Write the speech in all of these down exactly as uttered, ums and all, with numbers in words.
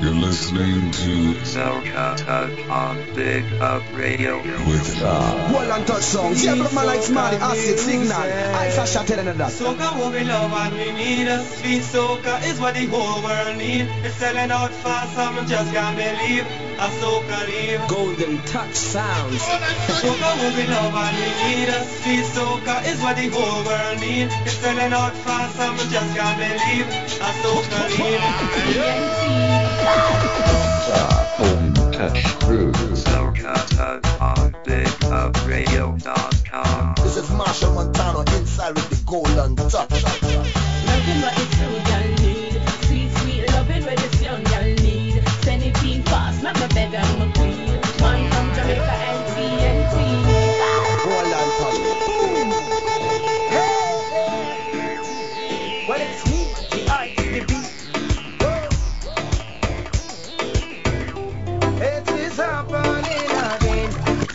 You're listening to Soca Touch on Big Up Radio with Tom. Well and touch songs. Yeah, but man like Smarty, Acid, Signal. I flash out telling that. Soca what we love and we need. Sweet soca is what the whole world need. It's selling out fast, I just can't believe. A soca leave. Golden Touch sounds. Soca what we love and we need. Sweet soca is what the whole world need. It's selling out fast, I just can't believe. A soca leave. Golden Touch Crew. Soca Touch on Big Up Radio dot com. This is Marshall Montano inside with the Golden Touch. Loving what this young girl need. Sweet, sweet loving what this young girl need. Send it in fast, not my beg and my queen. One from Jamaica and T N T. Golden Touch. Well, it's me, the art, the beat. It is happening again.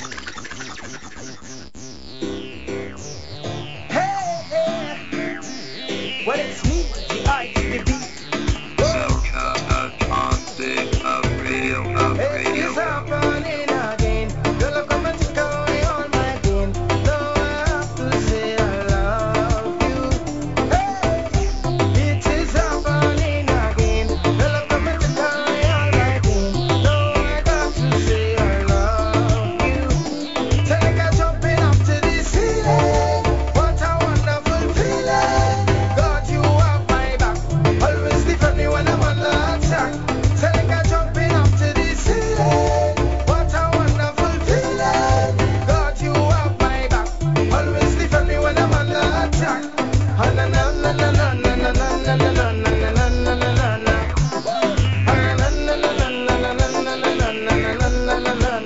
Hey, hey. Well, it's me, the art, the beat. Soca Touch on Big Up Radio Up It Radio. is happening again. Girl, I'm coming to take away all my pain. Now I have to say I love you. Hey, it is happening again. Girl, I'm coming to take away all my pain. Now I got to say I love you. Till I get jumping up to the ceiling. What a wonderful feeling. God, you have my back. Always defend me when I'm under attack. Till I get jumping up to the ceiling. What a wonderful feeling. God, you have my back. Always defend me when I'm under attack. Ah, na na na na na na na na na na na na na na na na. Ah, na na na na na na na na na na na na na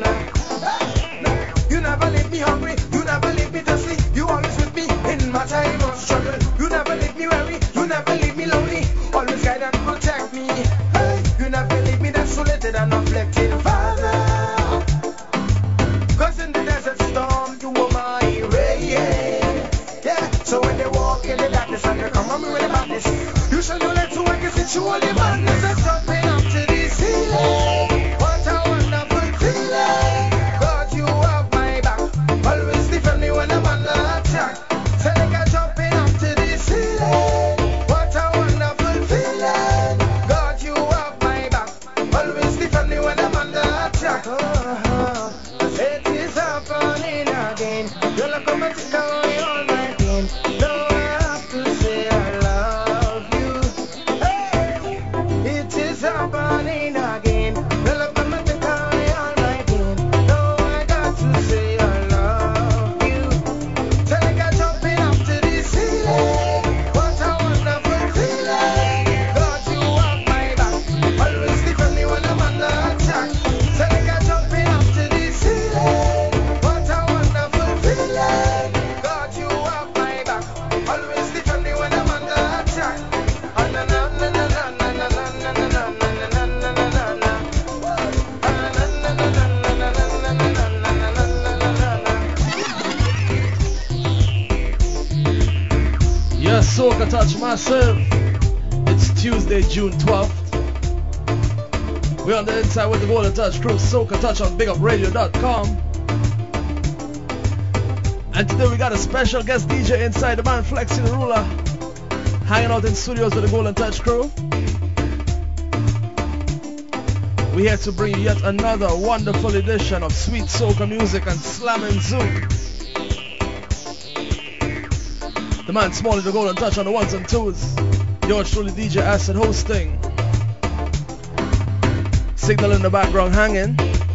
na. You never leave me hungry, you never leave me thirsty. You always with me in my time of struggle. You never leave me weary, you never leave me lonely. Always guide and protect me. Hey, you never leave me desolated and afflicted, Father. Cause in the desert storm, you were my rain. Yeah, so when they walk in the darkness and they come on me with the madness, you shall know that to work is it's surely madness. I'm jumping up to the ceiling. What a wonderful feeling. God, you have my back. Always defend me when I'm under attack. Say they got jumping up to the ceiling. What a wonderful feeling. God, you have my back. Always defend me when I'm under attack. Oh, it is happening again. Girl, I come and take away all my pain. Now I have to say I love you. Hey, it is happening again. Girl, I come and take away all my pain. Now I got to say I love you. Till I got jumping up to the ceiling. What a wonderful feeling. God, you have my back. Always defend me when I'm under attack. Till I got jumping up to the ceiling. What a wonderful feeling. God, you have my back. Always defend me when I'm under attack. Ah, na na na na na na na na na na na na na na na. Ah, na na na na na na na na na na na na na. Yes, Soca Touch Massive. It's Tuesday, June twelfth. We're on the inside with the Golden Touch crew, Soca Touch on Big Up Radio dot com. And today we got a special guest D J inside, the man Flexi the Ruler, hanging out in studios with the Golden Touch crew. We're here to bring you yet another wonderful edition of sweet soca music and slam and zoom. The man Smalley the Golden Touch on the ones and twos. Yours truly D J Acid hosting. Signal in the background hanging.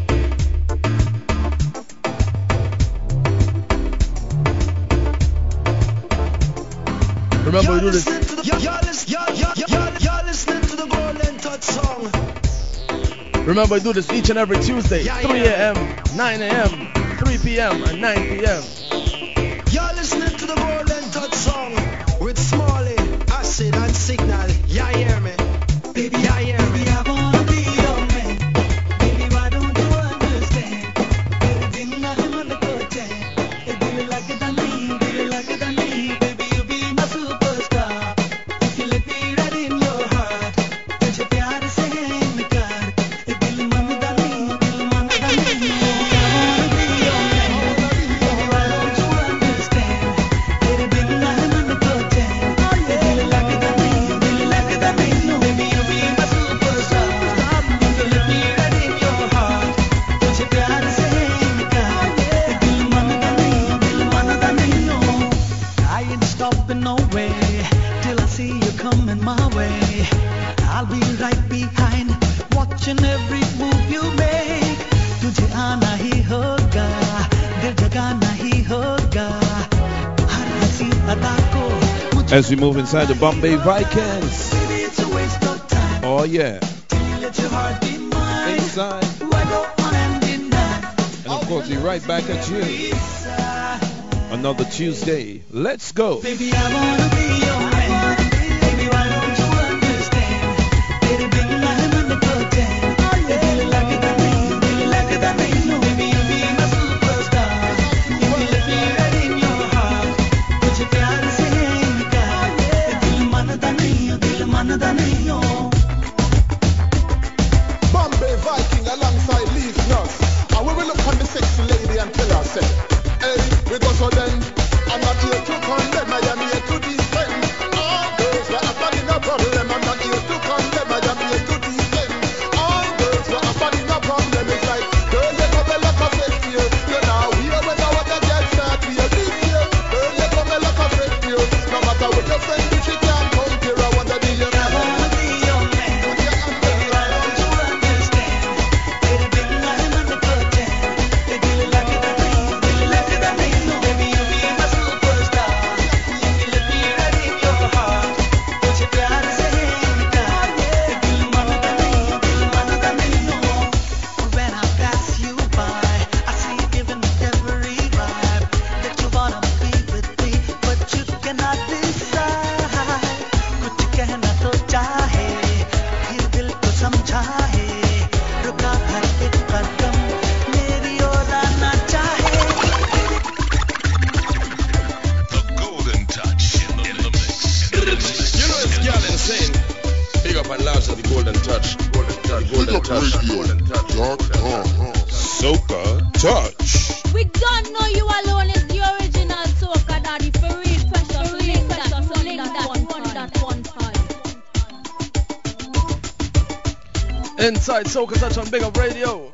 Remember we do this. You're, you're, you're, you're, you're listening to the Golden Touch song. Remember we do this each and every Tuesday, three a.m., nine a.m., three p.m. and nine p.m. You're listening to the Golden Touch song with Smalley, Acid and Signal. Yeah, hear me? Baby, yeah, hear me? Baby, I wanna be your man. Baby, why don't you understand? Baby, didn't let him on the good time. Hey, baby, like it than me, baby, like it than me. Baby, you be my superstar. If you let me right in your heart, don't you be hard to say me, God. away. I'll be right behind, watching every move you make. तुझे आना ही होगा, दिल जगाना ही होगा, हर हंसी अदा को मुझे. As we move inside the Bombay Vikings. Maybe it's a waste of time. Oh yeah. Till you let your heart be mine. Inside. Why go on and deny? And of course, we're right back at you. Another Tuesday. Let's go. Baby, I wanna be your man. Baby, why don't you understand? Baby, big line on the curtain. Baby, you like it that way. Baby, like it that way. No, baby, you be my superstar. If you let me right in your heart, मुझे प्यार से इनकार. दिल मानता नहीं हो, दिल मानता नहीं हो. Bombay Viking alongside Leaf Nuts. And we will look on the sexy lady and tell her, say, hey, we go so then. I'm not here to condemn, I am here to defend. All girls were up in a problem. I'm not here to condemn, I am here to defend. All girls were up in a problem. It's like, girl, you come a lot of fake here. You know, we are when I want to get start here. This year, girl, you come a lot of fake here. No matter what your friend do, she can't come here. I want to be your man. I wanna be your man. Baby, why don't you understand? Baby, big line on the curtain. Baby, you like it that way. Baby, like it that way. No, baby, you be my superstar. If you let me right in your heart, मुझे प्यार से इनकार. दिल मानता नहीं, दिल मानता नहीं हो. When I pass you by, I see you giving me every vibe that you wanna be with me, but you cannot decide. कुछ कहना तो चाहे, फिर दिल को समझाए. रुका हर एक कदम, मेरी ओर आना चाहे. The Golden Touch in the, in the mix. In the mix. You know it's girl insane. Big up and large of the Golden Touch. Golden Touch. Golden Touch. Golden Touch. Soca Touch. We don't know you alone is the original soca daddy for real pressure. So link that, so link that one, one, that one time. Inside Soca Touch on Big Up Radio.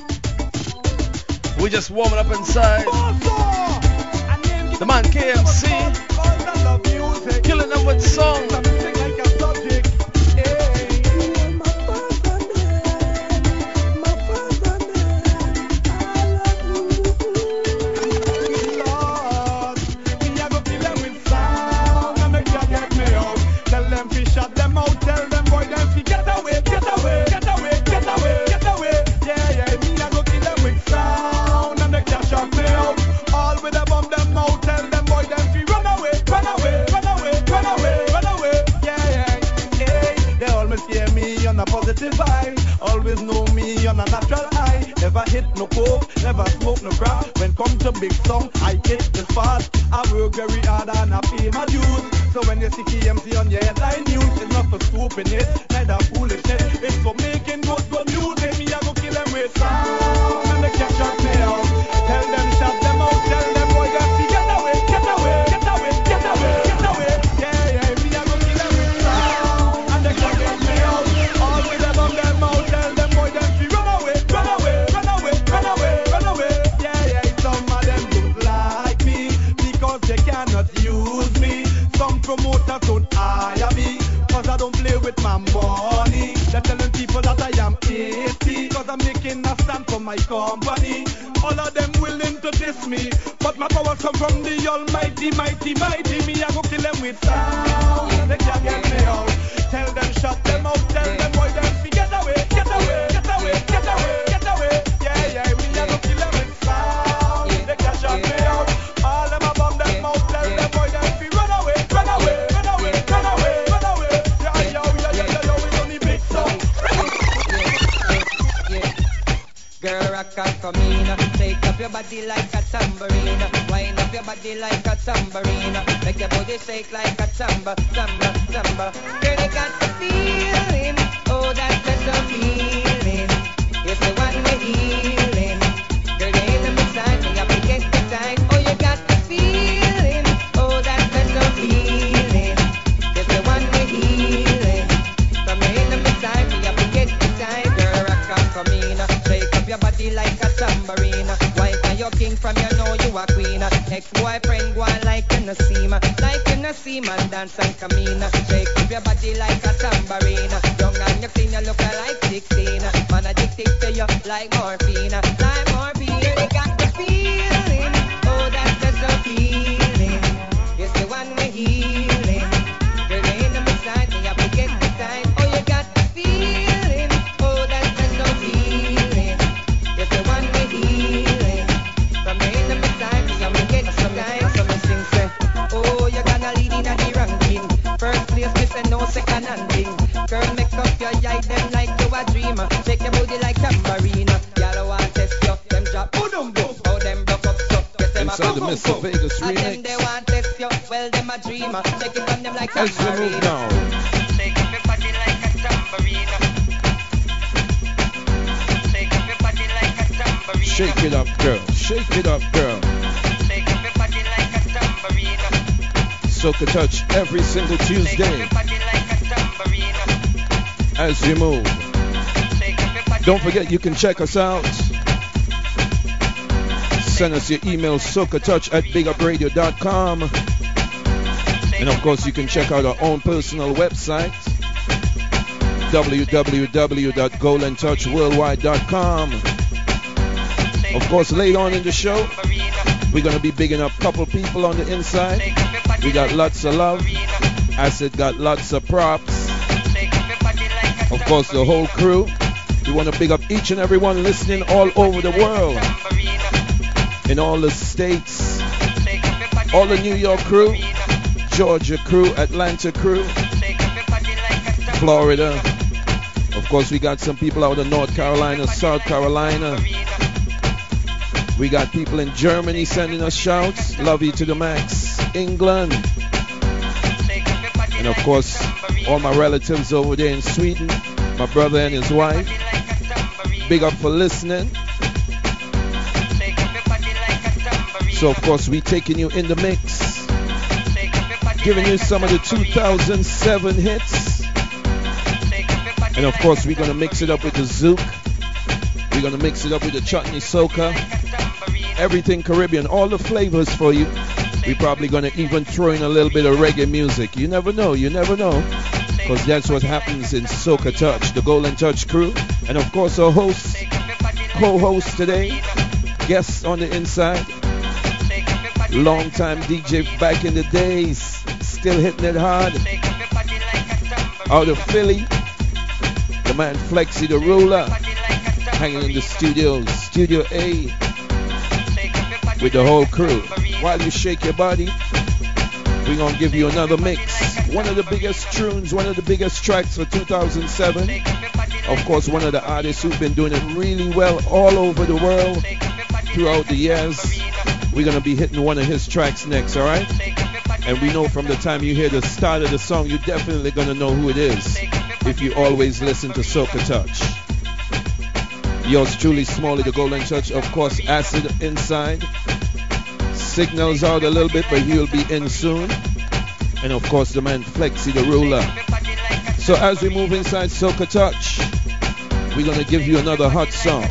We just warming up inside. The man K M C killing them with song. Always know me on a natural high. Never hit no coke, never smoke no crap. When come to big song, I hit the fast. I work very hard and I pay my dues. So when you see K M C on your headline news, it's not for stupidness, neither foolishness. It's for making good good music. Me I go kill them with sound and they can't shut me out. Tell them shut them out, tell them boy that we get away, get away, get away, get away, get away. Yeah, yeah, me I go kill them with sound and they can't get me out. All with them on them out, tell them boy that we run away, run away, run away, run away, run away. Yeah, yeah, some of them don't like me because they cannot use me. Some promoters don't hire me cause I don't play with my money. They're telling people that I am eighty cause I'm making a stand for my company. All of them willing to diss me, but my power come from the almighty, mighty, mighty. Me I go kill them with sound. They can't get me out. Tell them shut them out. Tell them boy them fi get away, get away, get away, get away, get away. Yeah, yeah, me I go kill them with sound. They can't shut me out. All them a bomb them out. Tell them boy them fi run away, run away, run away, run away, run away. Yeah, yeah, yeah, yeah, yeah, yeah, we only big song. Girl, rock and come in. Take up your body like a tambourine. Wind up your body like a tambourine. Make your body shake like a samba, samba, samba. Girl, you got the feeling. Oh, that special feeling. It's the one we're healing. Girl, you're in the mid-side, you have to get the time. Oh, you got the feeling. Oh, that special feeling. It's the one we're healing. From you're in the mid-side, you have to get the time. Girl, rock and come in. Shake up your body like a tambourine. Wine for your king from you know you a queen. Ex-boyfriend go on like you no see man, like you no see man dance and come in. Shake up your body like a tambourine. Young and you clean, you look like sixteen. Man addicted to you like morphine, like morphine. You got the feeling, oh that special feeling. It's the one we're healing. Girl, you in the side, me have to get the time. Oh you got the feeling, oh that special feeling. It's the one we're healing. From the in the side, me have to get the time. So me sing say, oh you gonna lead in a the ranking. First place, me say no second hand thing. Girl, make up your eye, them like you a dreamer. Shake your booty like tambourine. Y'all want test you, them drop, oh them broke, oh them broke up so. Get them Inside a the boom, Mister boom, Vegas boom. And them remix. they want test you, well them a dreamer. Shake it from them like As we tambourine. move now, Shake up your body like a tambourine. Shake up your body like a tambourine. shake it up, girl. Shake it up, girl. Shake up your body like a tambourine. Soca Touch every single Shake up Tuesday your body like a tambourine. as we move. Shake up your body Don't forget you can check us out. Send us your email socatouch at big up radio dot com. And of course you can check out our own personal website w w w dot golden touch worldwide dot com. Of course later on in the show we're going to be bigging up a couple people on the inside. We got lots of love. Acid got lots of props. Of course the whole crew. We want to big up each and every one listening all over the world. In all the states. All the New York crew. Georgia crew. Atlanta crew. Florida. Of course we got some people out of North Carolina, South Carolina. We got people in Germany sending us shouts. Love you to the max. England. And of course all my relatives over there in Sweden. My brother and his wife. Big up for listening. So of course we taking you in the mix. Giving you some of the two thousand seven hits. And of course we're going to mix it up with the Zouk. We're going to mix it up with the Chutney Soca. Everything Caribbean. All the flavors for you. We're probably going to even throw in a little bit of reggae music. You never know. You never know. Because that's what happens in Soca Touch. The Golden Touch crew. And of course our host, co-host today. Guests on the inside. Long time D J back in the days. Still hitting it hard. Out of Philly. The man Flexi the Ruler. Hanging in the studios. Studio A. With the whole crew. While you shake your body, we're going to give you another mix. One of the biggest tunes, one of the biggest tracks for two thousand seven. Of course, one of the artists who've been doing it really well all over the world throughout the years. We're going to be hitting one of his tracks next, all right? And we know from the time you hear the start of the song, you're definitely going to know who it is if you always listen to Soca Touch. Yours truly, Smalley, the Golden Touch. Of course, Acid inside. Signals out a little bit, but he'll be in soon. And of course, the man Flexi the Ruler. So as we move inside Soca Touch, we're going to give you another hot song.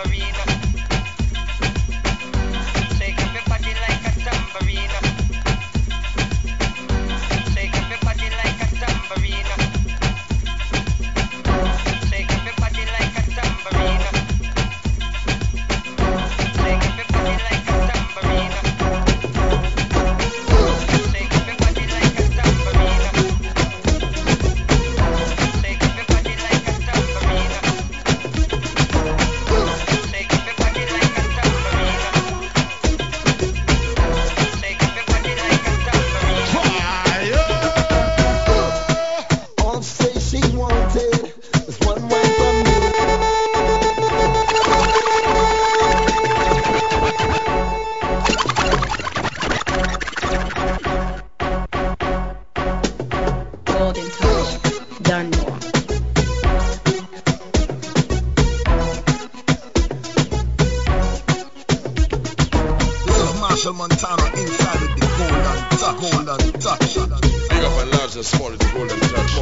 Marshall Montana inside with the golden touch. Golden touch. Big up and large and small, the golden touch.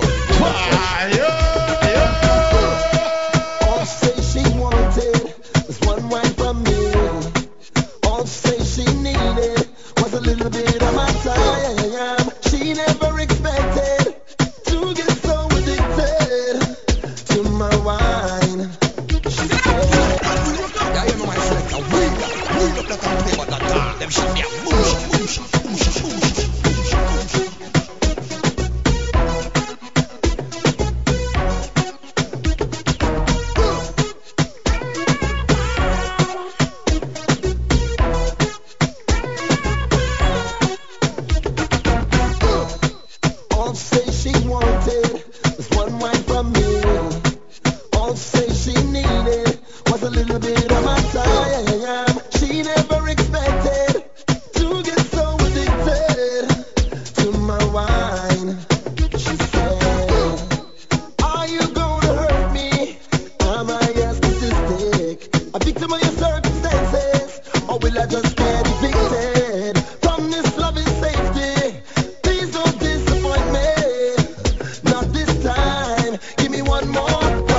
All say she wanted was one wine from me. All say she needed from me. All she say she needed was a little bit of my time. She never expected to get so addicted to my wine. She said, are you gonna hurt me? Am I as statistic? A victim of your circumstances? Or will I just get evicted from this loving safety? Please don't disappoint me. Not this time. Give me one more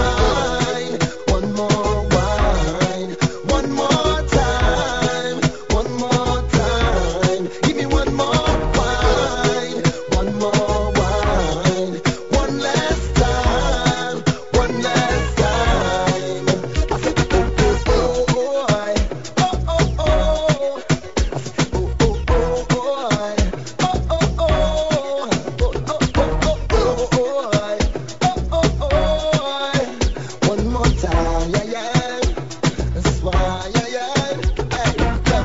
wine. One more wine. One more time. One more time. Give me one more wine. One more wine. One last time. One last time. I said, oh, oh, oh, oh, I. Oh, oh, oh. I said, oh, oh, oh, oh, I. Oh, oh, oh. Oh, oh, oh, oh, oh, I. Oh, oh, oh, I. One more time, yeah, yeah. That's why, yeah, yeah. Hey, yo.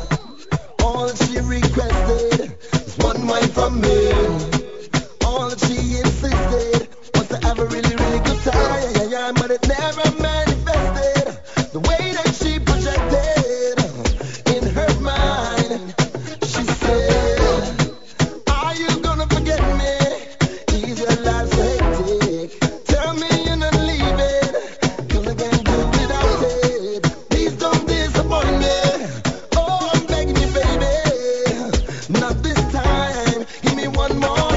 All that she requested was one wine from me. All that she insisted was to have a really, really good time, yeah, yeah, yeah. But it never manifested the way that she projected in her mind. She said, are you gonna forget me? Is your life so hectic? Tell me you're not leaving, 'cause I can't do without it. Please don't disappoint me. Oh, I'm begging you, baby. Not this time. Give me one more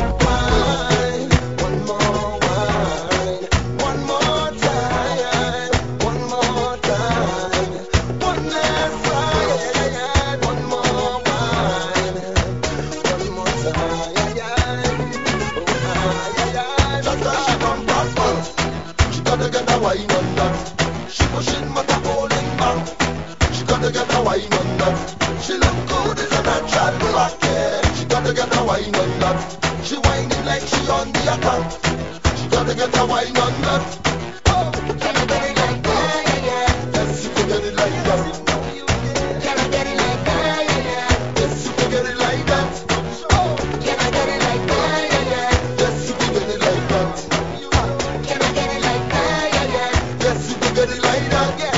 wine. One more wine. One more time. One more time. One last wine. Yeah, yeah. One more wine. One more time. Yeah, yeah. Oh, yeah, yeah. Just as she come back, back, she gotta get a wine on that. She pushing but a holding back. She gotta get a wine on that. She look good as a natural back, yeah. She gotta get a wine on that. She whining like she on the attack. She gotta get a wine on that. Oh, can I get it like that, yeah, yeah. Yes, you can get it like that. Can I get it like that, yeah, yeah. Yes, you can get it like that. Oh, can I get it like that, yeah, yeah. Yes, you can get it like that. Can I get it like that, yeah, yeah. Yes, you can get it like that, yeah.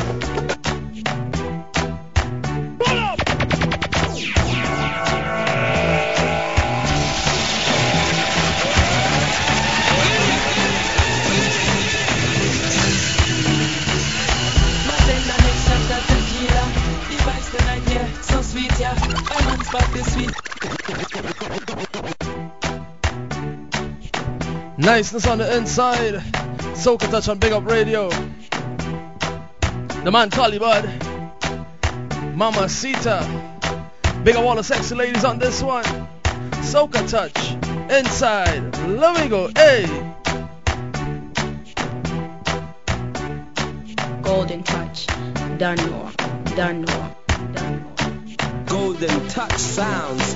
Martin and next shot at tequila. Device tonight, yeah, so sweet, yeah. My man's back this sweet. Niceness on the inside. Soca Touch on Big Up Radio. The man Collie Bud. Mama Sita. Big up all the sexy ladies on this one. Soca Touch. Inside. Let me go. Hey. Golden touch. Don't know. Don't know. Don't know. Golden Touch Sounds.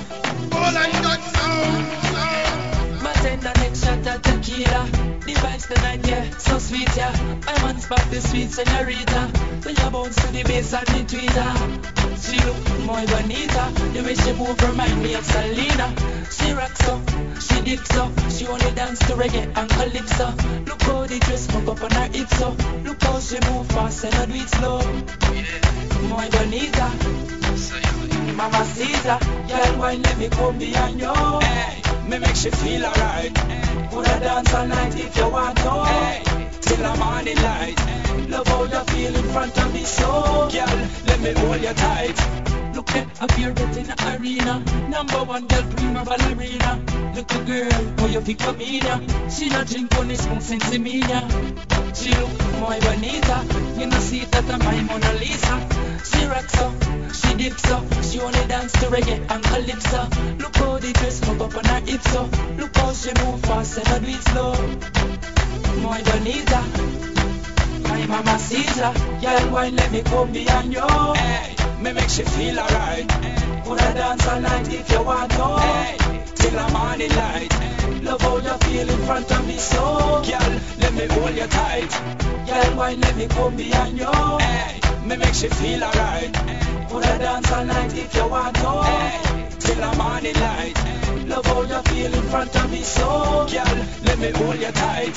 Martin and next shot at tequila. Device tonight, yeah, so sweet, yeah. My man's back this sweet señorita. When you bounce to the bass and the tweeter. She look muy bonita. The way she move remind me of Selena. She rocks up, she dips up. She only dance to reggae and calypso. Look how the dress hook up on her hips up. Look how she move fast and not do it slow. Muy bonita. Mama Caesar, girl, why let me come behind you? Hey, me make she feel alright. Put her dance all night if you want to. Hey, till the morning light. Love how you feel in front of me, so girl, let me hold you tight. Look at up here getting the arena. Number one girl, prima ballerina. Look at girl, how you pick up me now. She not drink on this spoon since me now. She look muy bonita. You know see that I'm my Mona Lisa. She rocks up, she dips up. She only dance to reggae and calypso. Look how the dress hook up on her hips up. Look how she move fast and not do it slow. Muy bonita. My mama Caesar, girl, why let me come behind you? Hey, me make she feel alright. Put her dance all night if you want to. Hey, till the morning light. Love how you feel in front of me, so girl, let me hold you tight. Girl, why let me come behind you? Hey, me make you feel alright. Put a dance all night if you want to. Hey, till the morning light. Love how you feel in front of me, so girl, let me hold you tight.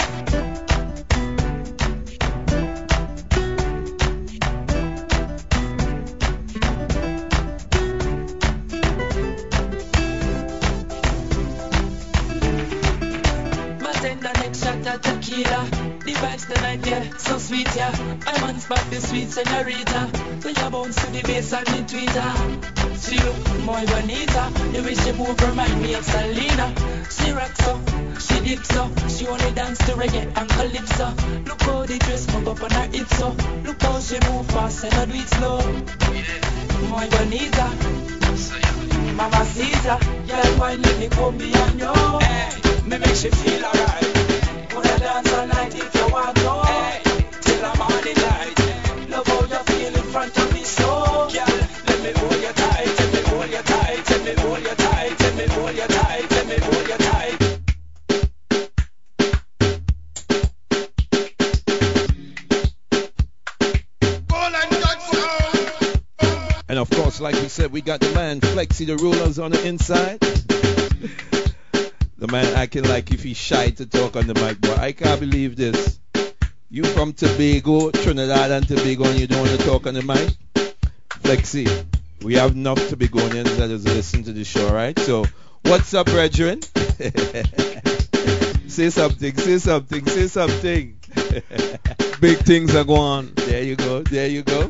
The next shot of tequila. The vibes tonight, yeah, so sweet, yeah. I want spot the sweet señorita. When you bounce to the bass and the tweeter. She look muy bonita. The way she move remind me of Selena. She rocks up, she dips up. She only dance to reggae and calypso. Look how the dress move up on her hips up. Look how she move fast and not do it slow. Muy bonita. Mama Caesar. Girl, why let me come behind you? Hey, me make you feel alright. Wanna dance all night if you want to. Hey, till the morning light. Love how you feel in front of me, so girl, let me hold you tight, let me hold you tight, let me hold you tight, let me hold you tight, let me hold you tight. And of course, like we said, we got the man Flexi the Rulers on the inside. The man acting like if he's shy to talk on the mic, but I can't believe this. You from Tobago, Trinidad and Tobago, and you don't want to talk on the mic? Flexi, we have enough Tobagonians that is listen to the show, right? So, what's up, brethren? Say something, say something, say something. Big things are going on. There you go, there you go.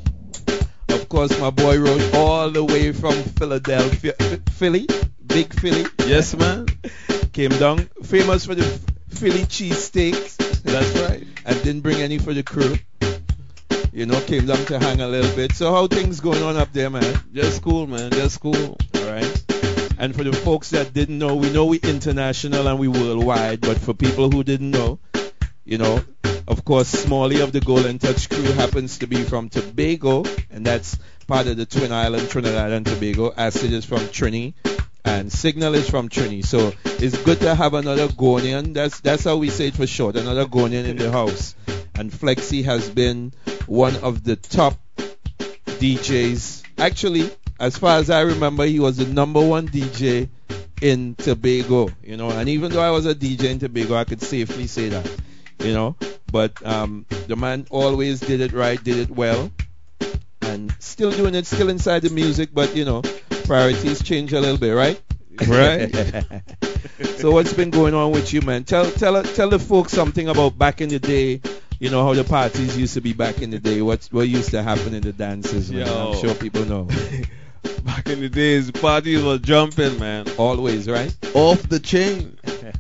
Of course, my boy rode all the way from Philadelphia, Philly, big Philly. Yes, man. Came down, famous for the Philly cheesesteaks. That's right. And didn't bring any for the crew. You know, came down to hang a little bit. So how things going on up there, man? Just cool, man. Just cool. All right. And for the folks that didn't know, we know we international and we worldwide. But for people who didn't know, you know, of course, Smalley of the Golden Touch crew happens to be from Tobago, and that's part of the Twin Island, Trinidad and Tobago. Acid is from Trini, and Signal is from Trini. So it's good to have another Ghanaian. That's that's how we say it for short, another Ghanaian in the house. And Flexi has been one of the top D Js. Actually, as far as I remember, he was the number one D J in Tobago. You know, and even though I was a D J in Tobago, I could safely say that. You know, but um, the man always did it right, did it well, and still doing it, still inside the music, but you know, priorities change a little bit, right? Right. So what's been going on with you, man? Tell tell tell the folks something about back in the day. You know how the parties used to be back in the day. What what used to happen in the dances, man? Yo. I'm sure people know. Back in the days, parties were jumping, man. Always, right? Off the chain.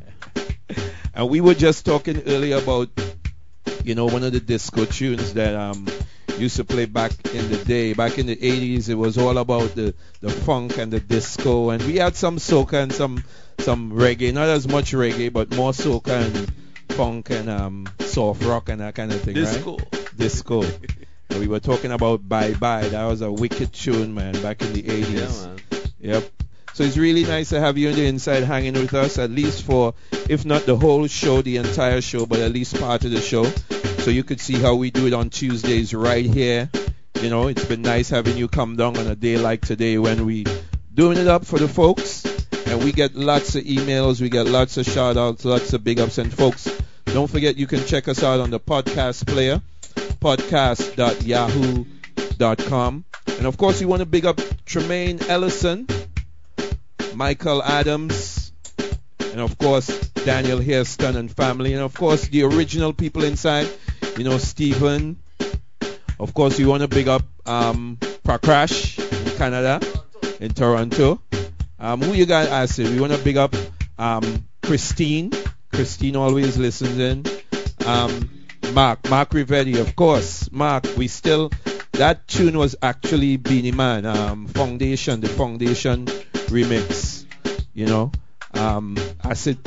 And we were just talking earlier about, you know, one of the disco tunes that um used to play back in the day. Back in the eighties, it was all about the, the funk and the disco. And we had some soca and some some reggae. Not as much reggae, but more soca and funk and um soft rock and that kind of thing, disco. Right? Disco. And we were talking about Bye Bye. That was a wicked tune, man, back in the eighties. Yeah, man. Yep. So it's really nice to have you on the inside hanging with us, at least for, if not the whole show, the entire show, but at least part of the show. So you could see how we do it on Tuesdays right here. You know, it's been nice having you come down on a day like today when we doing it up for the folks. And we get lots of emails, we get lots of shout outs, lots of big ups. And folks, don't forget you can check us out on the podcast player, podcast dot yahoo dot com. And of course, we want to big up Tremaine Ellison, Michael Adams, and of course Daniel Hairston and family, and of course the original people inside, you know, Stephen. Of course we want to big up um, Prakash in Canada, in Toronto. Um, who you got, Acid? We want to big up um, Christine. Christine always listens in. Um, Mark, Mark Rivetti, of course. Mark, we still, that tune was actually Beanie Man, um, Foundation, the Foundation remix, you know. Um, Acid.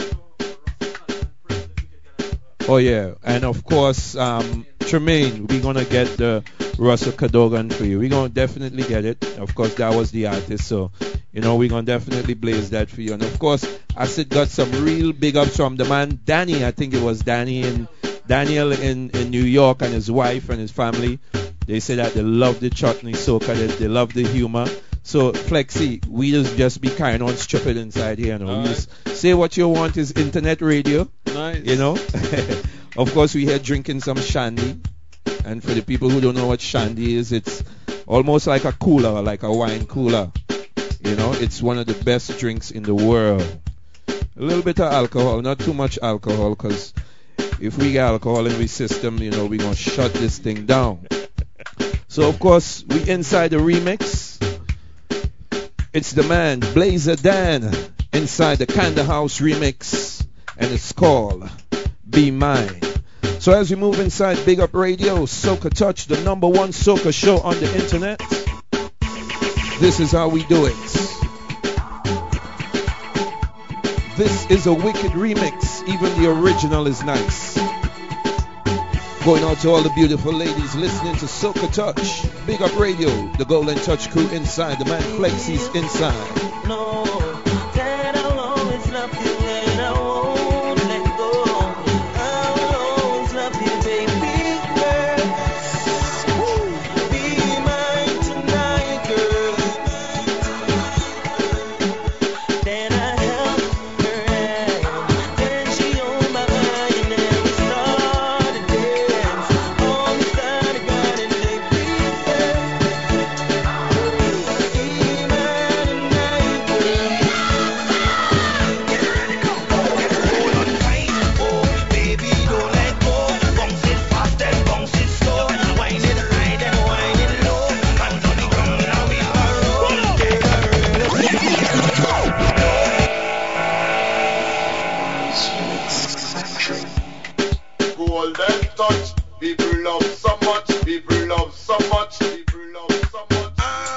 Oh yeah, and of course, um, Tremaine, we're gonna get the Russell Cadogan for you. We're gonna definitely get it. Of course, that was the artist, so you know we're gonna definitely blaze that for you. And of course, Acid got some real big ups from the man Danny. I think it was Danny in Daniel in, in New York and his wife and his family, they say that they love the chutney soca, they, they love the humor. So Flexi, we just just be kind on stupid inside here. You know? Right. Just say what you want is internet radio. Nice. You know. Of course, we here drinking some shandy. And for the people who don't know what shandy is, it's almost like a cooler, like a wine cooler. You know, it's one of the best drinks in the world. A little bit of alcohol, not too much alcohol, because if we get alcohol in the system, you know, we're going to shut this thing down. So, of course, we inside the remix. It's the man, Blazer Dan, inside the Kinda House remix. And it's called Be Mine. So as we move inside Big Up Radio, Soca Touch, the number one soca show on the internet. This is how we do it. This is a wicked remix. Even the original is nice. Going out to all the beautiful ladies listening to Soca Touch, Big Up Radio, the Golden Touch crew inside, the man Flexi's inside. No, that I'll always love you and I won't let go. I'll always love you, baby girl. Be mine tonight, girl. Then I held her hand, then she owned my mind, and we started dance. All the time I got it, baby girl. Be mine tonight, girl. Hold on tight, oh baby, don't let go. Bounce it fast and bounce it slow. Wind it high and wind it low. Hands on the ground, now we are rolling. Golden touch, people love so much, people love so much, people love so much.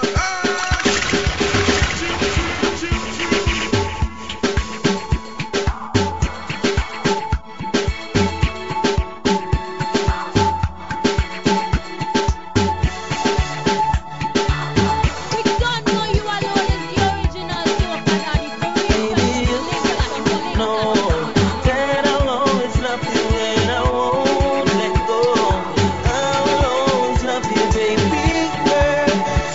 We don't know you alone is the original soca daddy for real. No, that I'll always love you and I won't let go. I'll always love you, baby girl.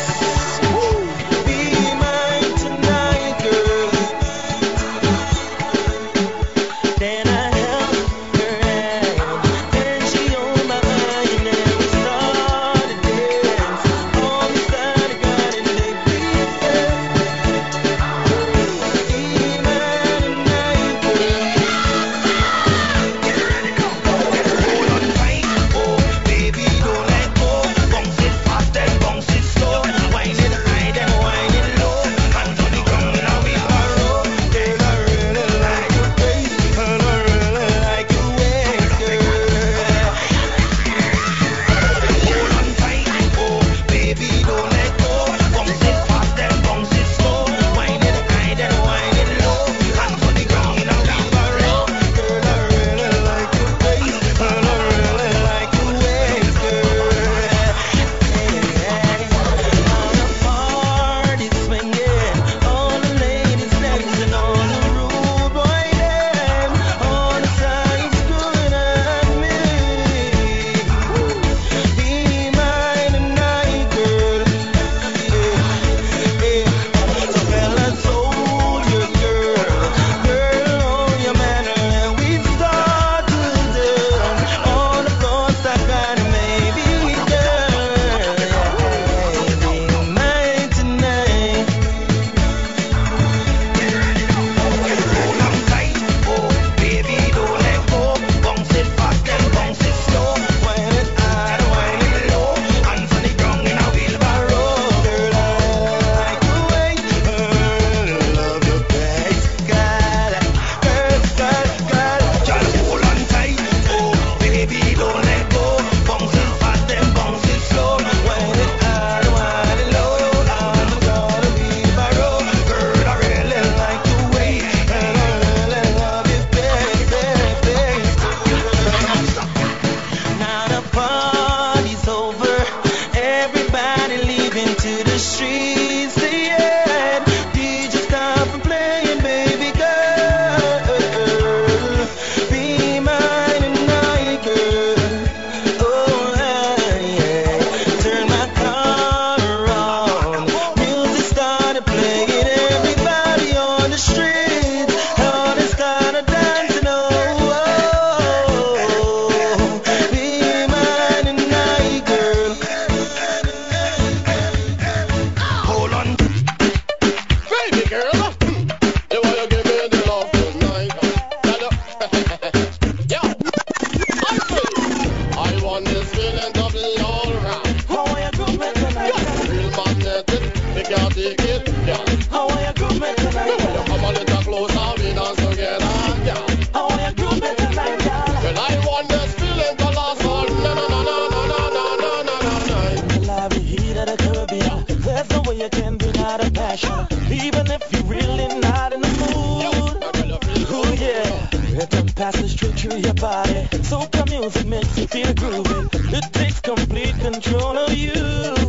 passion. Even if you're really not in the mood. Oh yeah. Rhythm passes straight through your body. Soca music makes you feel groovy. It takes complete control of you.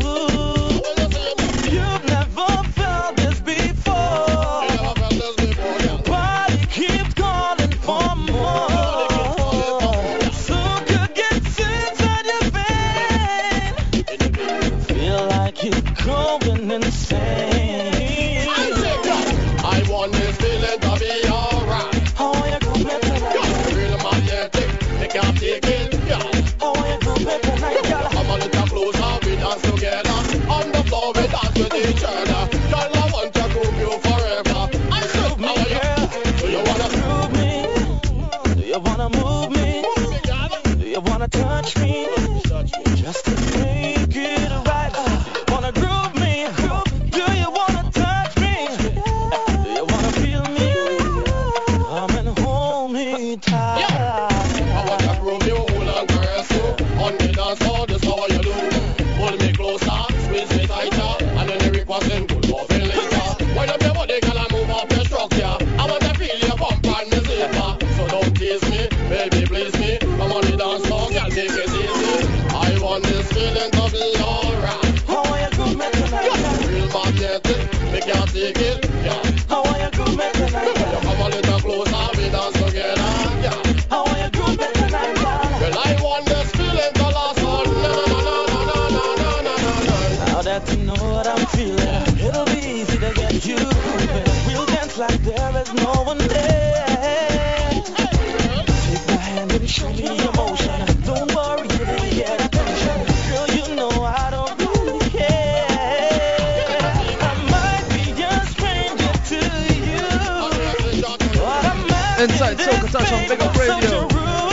You've never felt this before. Your body keeps calling for more. Soca gets inside your vein. Feel like you're going insane. I want this feeling to be alright. How are you going to Real magnetic, they can't take it, girl. How are you going to Come a little closer, we dance together. On the floor, we dance with each other. Girl, I want to groove you forever. I said, how are you? Do you wanna groove me? Do you wanna move me? Do you wanna touch me? Just to make it right. Do you wanna groove me? Do you wanna touch me? Do you wanna feel me? Come and hold me tight. I want to groove you, hold and caress you. On the dance floor, this how you do. Hold me closer, squeeze me tighter. And then the requesting good love in later. Wind up your body, girl, and move up your structure. I want to feel your bump and me zipper. So don't tease me, baby, please me. Come on the dance floor, girl, take it easy. I want this feeling to be alright. How are you going to Real magnetic, we can't take it, yeah. How are you going to Come a little closer, we dance together, yeah. How are you going to Well, I want this feeling to last all night. Now that you know what I'm feeling, it'll be easy to get you moving. We'll dance like there is no one there. Take my hand and show me emotion. Don't worry, you didn't get attention. Girl, you know I don't really care. I might be a stranger to you, but I'm Inside Soca Touch on Big Up Radio.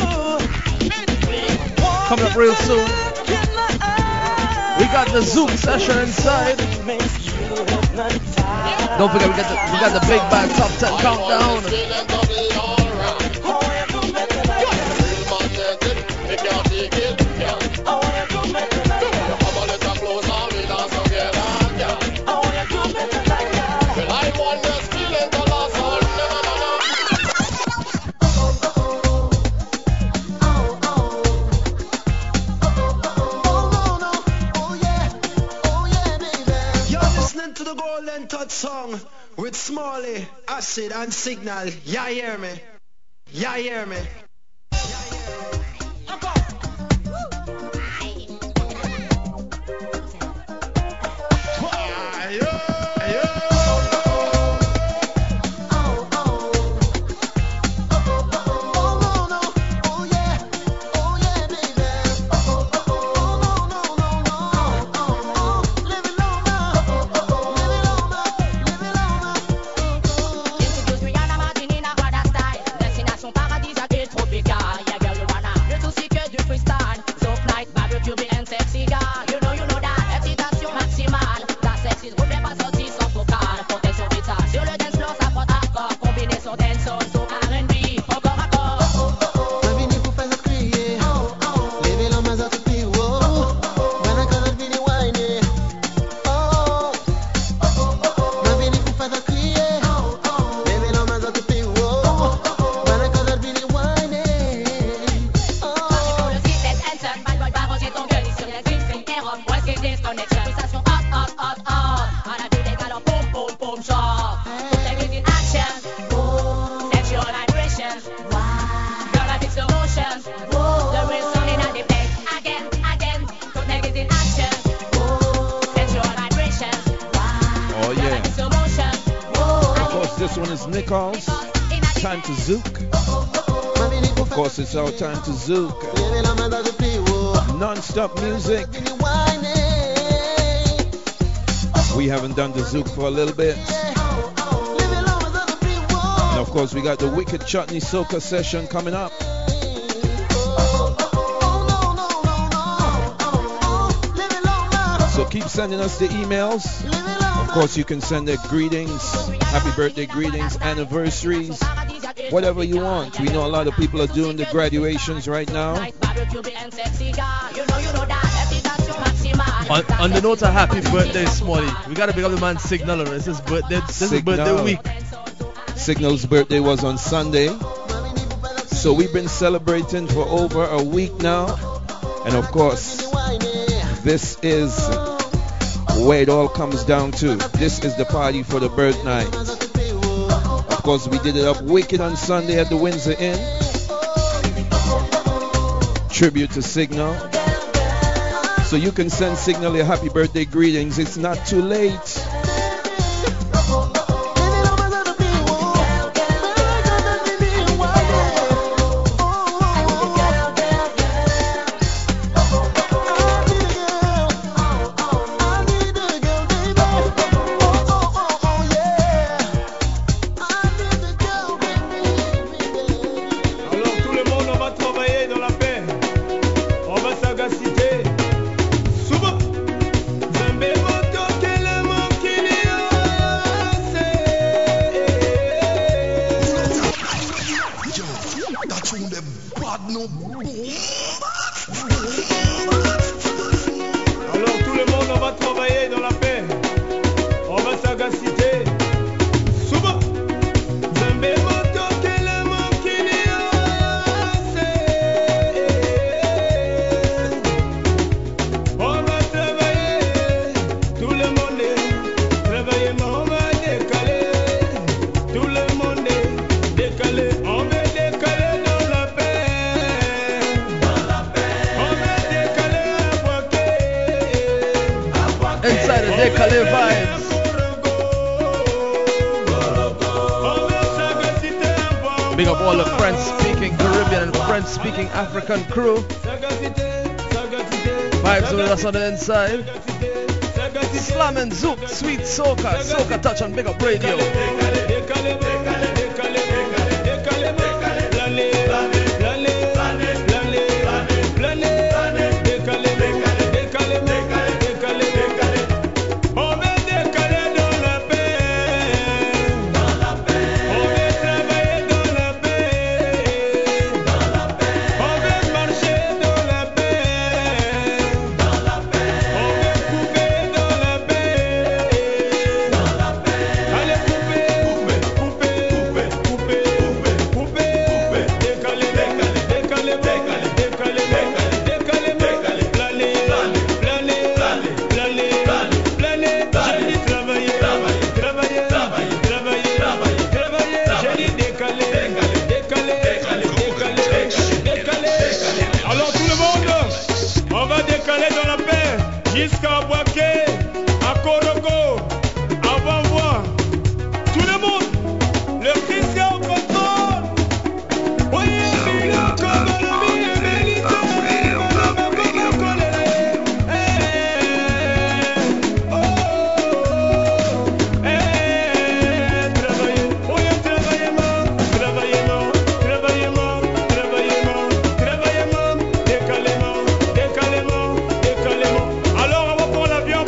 Coming up real soon. We got the Zoom session inside. Don't forget we got the we got the Big Bad Top ten countdown. To the Golden Touch song with Smalley, Acid and Signal. Ya hear me? Ya hear me? Nichols. Time to Zouk. Of course, it's our time to Zouk. Non-stop music. We haven't done the Zouk for a little bit. And of course, we got the Wicked Chutney Soca session coming up. So keep sending us the emails. Of course, you can send their greetings, happy birthday greetings, anniversaries, whatever you want. We know a lot of people are doing the graduations right now. On, on the note of happy birthday, Smalley, we gotta pick up the man Signal. It's his birthday. This is Signal. birthday week. Signal's birthday was on Sunday. So we've been celebrating for over a week now. And of course, this is where it all comes down to. This is the party for the birth night. Of course, we did it up wicked on Sunday at the Windsor Inn. Tribute to Signal. So you can send Signal your happy birthday greetings. It's not too late. Big up all the French-speaking Caribbean and French-speaking African crew. Vibes with us on the inside. Slam and Zouk, sweet soca, soca touch on Big Up Radio. Alors on va prendre l'avion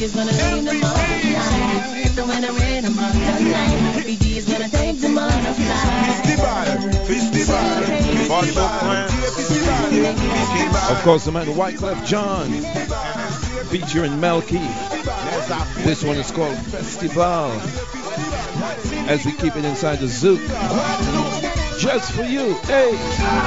is gonna rain them all tonight. So when I rain them all tonight, F B G is gonna take them all tonight. Of course, the man Wyclef John featuring Melky. This one is called Festival. As we keep it inside the Zouk, just for you, hey.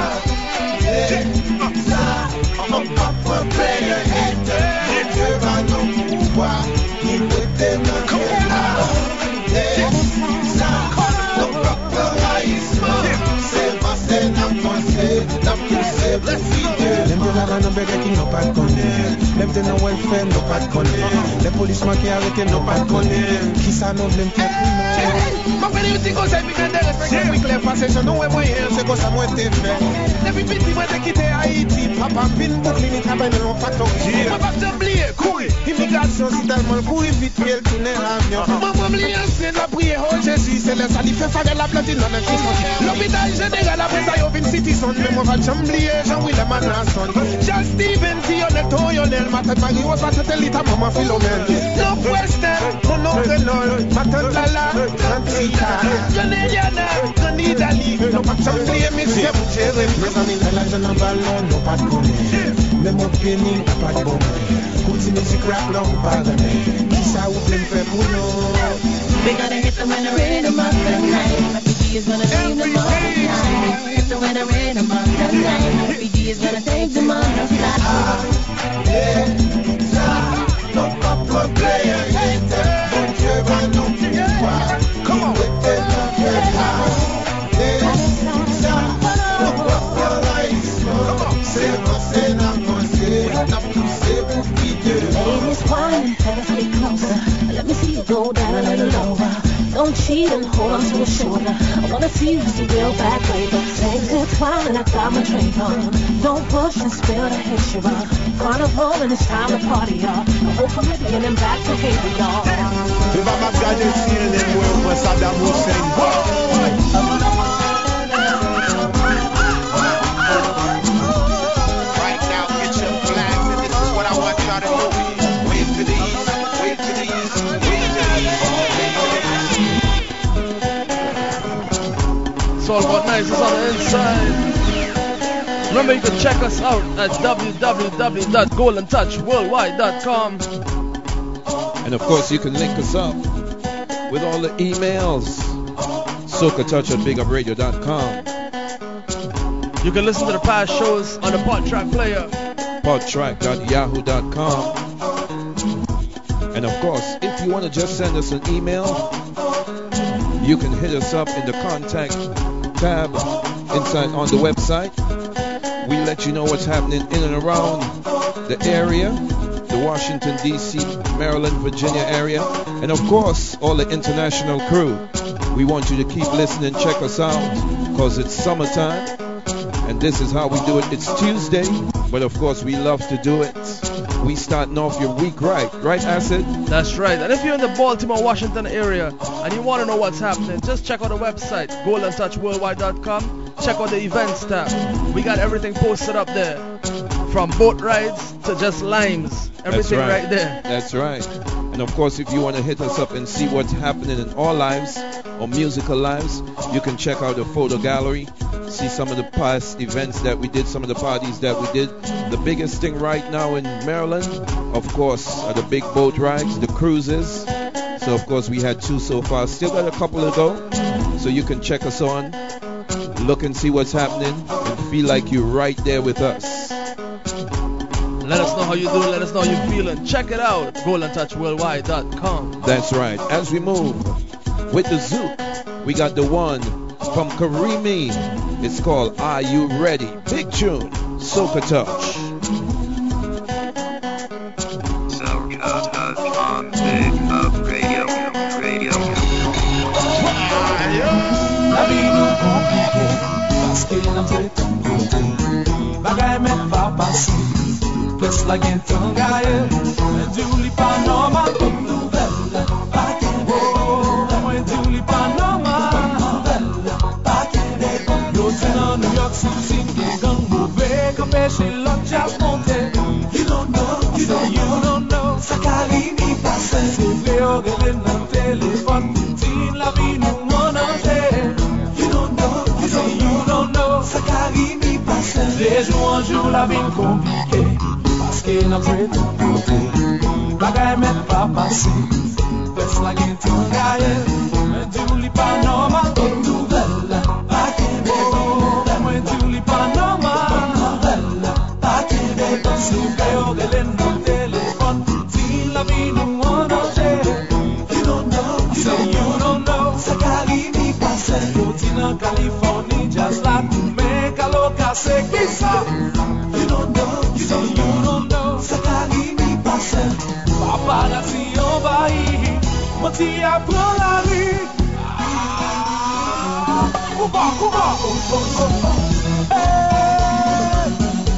Them do not no beggar king up at Conner. Them do no welfare no at Conner. The police man can't retain no at Conner. Kiss and love them take me. But when you think of me can respect them we clear passation. No way my hair se cosa muerte fe. Every pity when they quit Haiti. Papa pin Brooklyn it happen no factor. My back to blé, cool. Immigration c'est tellement cool vite miel tout ne avion. Maman me c'est la prière oh Jésus c'est le salut fait faire la platine dans le Christ. L'hôpital général après ça yo vin citizen mais moi va chamblier Jean-William Anderson. Just Steven Tionel Toyonel Matat Marie was a satellite Mama Philomel. No Western, no Renol, Matat Lala, Antita, Janeliana, Canidali, no Pachamblier Monsieur Boucher, President Intelligent Ballon, no Pat Gomez. Memo Penny, Pat Gomez. Kuti music rap long pardon. Kisa ou plein fait mouno. We gotta hit them when the rain them up tonight. F B G is gonna rain them all tonight. Hit them when the rain them up tonight. F B G is gonna take them all tonight. Come on. Ladies, wine, let's get closer. Let me see you go down a little lower. Don't cheat and hold on to a shoulder. I wanna see you do real back waver. Legs intertwined and I got my drink on. Don't push and spill the hit you up. Carnival and it's time to party, y'all. The whole Caribbean and back to Haiti, y'all. If I'm not gonna see them well, when Saddam Hussein. Right now, get your flags, and this is what I want y'all to know. Wave to the east, wave to the east, wave to the east. It's all about nice, it's on the inside. Remember, you can check us out at w w w dot golden touch worldwide dot com. And of course, you can link us up with all the emails. Soca Touch at big up radio dot com. You can listen to the past shows on the Podtrack player. podtrack dot yahoo dot com. And of course, if you want to just send us an email, you can hit us up in the contact tab inside on the website. We let you know what's happening in and around the area, the Washington, D C, Maryland, Virginia area, and of course, all the international crew. We want you to keep listening, check us out, because it's summertime, and this is how we do it. It's Tuesday, but of course, we love to do it. We starting off your week right, right, Acid? That's right. And if you're in the Baltimore, Washington area, and you want to know what's happening, just check out the website, golden touch worldwide dot com. Check out the events tab. We got everything posted up there. From boat rides to just limes. Everything right. right there. That's right. And of course, if you want to hit us up and see what's happening in our lives, or musical lives, you can check out the photo gallery, see some of the past events that we did, some of the parties that we did. The biggest thing right now in Maryland, of course, are the big boat rides, the cruises. So of course, we had two so far. Still got a couple to go. So you can check us on, look and see what's happening, and feel like you're right there with us. Let us know how you doing. Let us know how you're feeling. Check it out. golden touch worldwide dot com. That's right. As we move with the Zouk, we got the one from Karimi. It's called Are You Ready? Big tune. Soca Touch. Soca Touch on Big Up Radio. Radio. La vie nous compliquée parce qu'il en fait un côté. Bagaille même va passer. Plus la gueule gaille, du lit pas normal comme nouvelle. Pas qu'un moi du lit pas normal nouvelle. Pas qu'un yo c'est dans New York City, des gangs mauvais comme péché l'autre jazz monté. You don't know, you don't, you don't know, ça carine pas. Se vre yo gele nan telefon, tin la vi nou monanje. You don't know, you don't know, you don't know. Sa ka rivi pase. De jou an jou la vin komplike, paske nan prete kote. Bagay men pa pase, fes la gen tan gaye. Men tou li pa normal, bon nouvel, pa kebe bon. Men tou li pa normal, bon nouvel, pa kebe bon. Se vre yo gele nan telefon, tin la vi nou monanje. You don't know, you don't know, you don't know. Sa ka rivi pase. Yo ti nan California, just like to make a loca se kisa. You don't know, you don't know, you don't know. Sa ka rivi pase. Papa la si envahi, moi ti apprends la vie. Cuba, Cuba, oh, oh, oh, oh. Hey.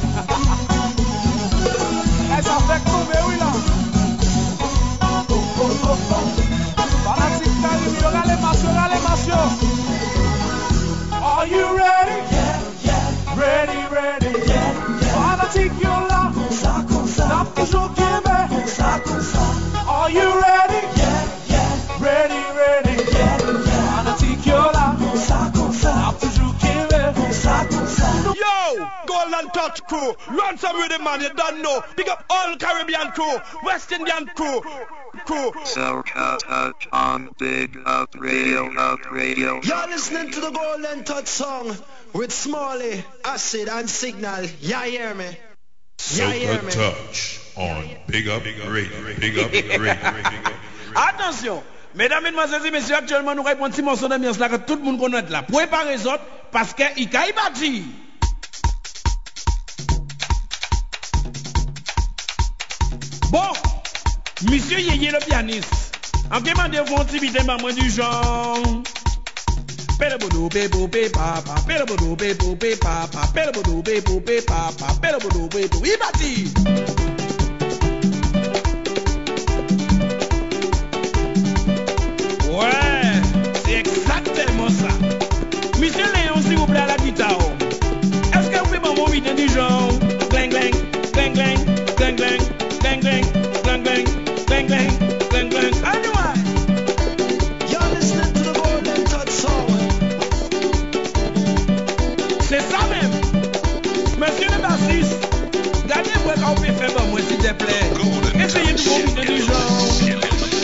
Eh, ça fait tomber, oui, là. Oh, oh, oh, oh. Fanatique Caribe, regardez, monsieur, regardez, monsieur. Are you ready? Yeah, yeah. Ready, ready. Yeah, yeah. Fanatique, yo là. Comme ça, comme ça. N'a toujours Québec. Comme ça, comme ça. Are you ready? Yeah, yeah. Ready, ready. Yeah, yeah. Fanatique, yo là. Comme ça, comme ça. N'a toujours Québec. Comme ça, comme ça. Yo, Golden Touch crew, run some rhythm man, you don't know. Pick up all Caribbean crew, West Indian crew, crew. Soca Touch on Big Up Radio, Up Radio. You're listening to the Golden Touch song with Smalley, Acid and Signal. Yeah, hear me? Yeah, hear Soca me? Touch on Big Up Radio. Big Up Radio. Attention, mesdames, mesdemoiselles et messieurs, actuellement nous répondons un petit morceau d'ambiance là que tout le monde connaît là. Préparez les autres parce que il caille bâti. Bon, monsieur Yeye le pianiste, en demandez-vous un petit bité maman du genre. Pele bodo be bo be papa, pele bodo be bo be papa, pele bodo be bo be papa, pele bodo be bo. Il bâti. Ouais, c'est exactement ça. Monsieur Léon, s'il vous plaît, à la guitare. Est-ce que vous pouvez m'envoyer un bité du genre? Gling gling, gling gling, gling gling, gling gling, gling gling, gling gling, gling gling. Anyway. You're listening to the Golden Touch song. C'est ça même. Monsieur le bassiste, gardez-vous quand vous pouvez faire pour moi, s'il te plaît. Essayez de combiner du genre.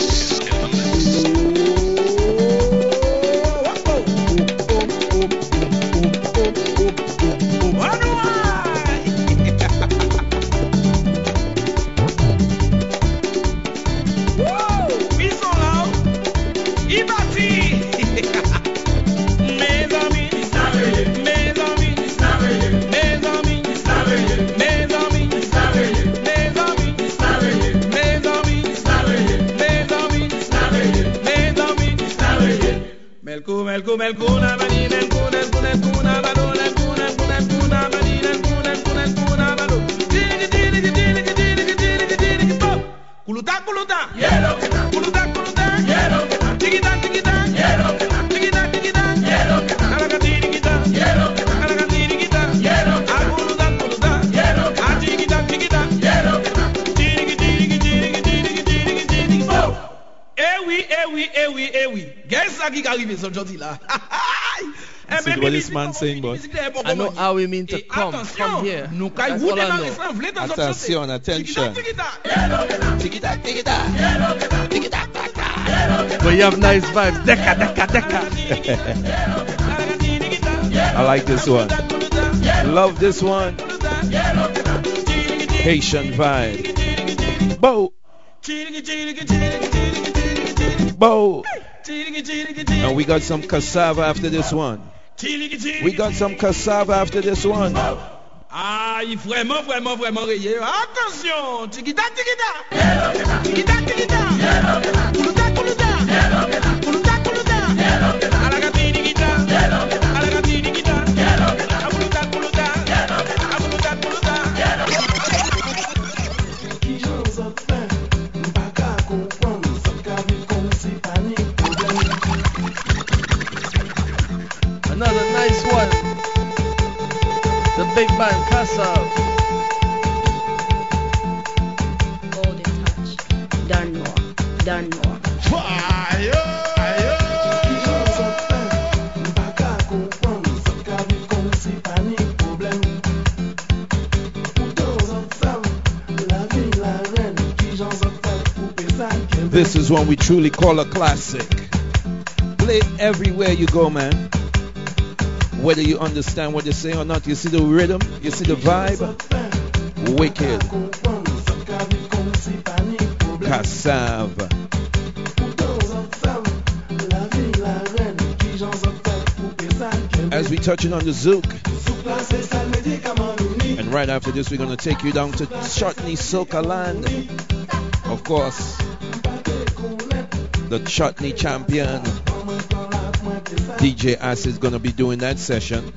Melku, melku, melku, na bani, melku, melku, melku, na balo, melku, melku, melku, na bani, melku, melku, melku, na balo. Dili, dili, dili, dili, dili, dili, stop. Kuluta, kuluta. Yellow, kuluta, kuluta. Yellow, tikita, tikita. Yellow, tikita, tikita. Yellow, alaka tikita. Yellow, alaka tikita. Yellow, akuluta, kuluta. Yellow, atikita, tikita. Yellow, dili, dili, dili, dili, dili, dili, stop. Eh oui, eh oui, eh oui, eh oui. Qu'est-ce qui arrive ce jour là? See what this man saying, boy? I know how we mean to come, come here. That's all I know. Attention, attention. But you have nice vibes. Deka, deka, deka. I like this one. Love this one. Haitian vibe. Bow. Bow. And we got some cassava after this one. We got some cassava after this one. Ah, il faut vraiment, vraiment, vraiment rayer. Attention! Tikita, tikita! Tikita, tikita! Kuluta, kuluta! Kuluta, kuluta! Alagati, tikita! Alagati, tikita! Abuluta, kuluta! Abuluta, kuluta! Another nice one. The big band Casa. Golden Touch. Done more. don't know. This is one we truly call a classic. Play everywhere you go, man. Whether you understand what they say or not, you see the rhythm, you see the vibe. Wicked. Cassave. As we touching on the Zouk. And right after this, we're going to take you down to Chutney Soca Land. Of course, the Chutney champion, D J Ass, is going to be doing that session.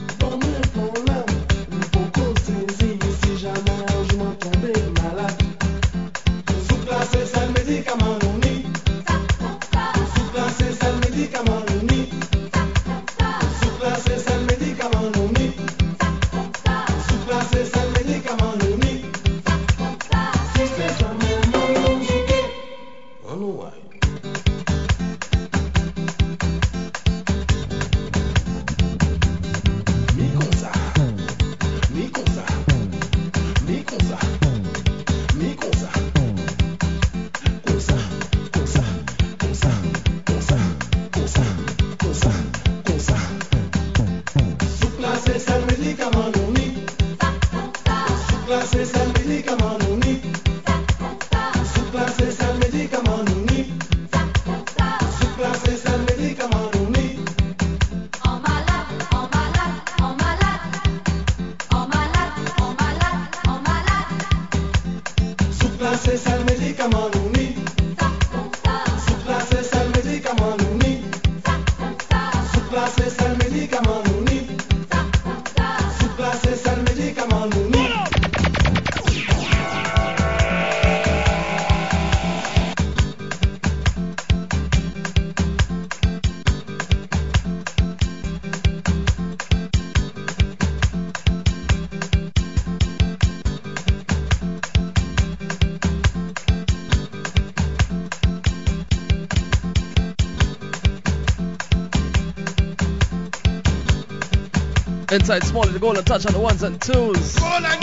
Inside Smalley, the golden touch on the ones and twos.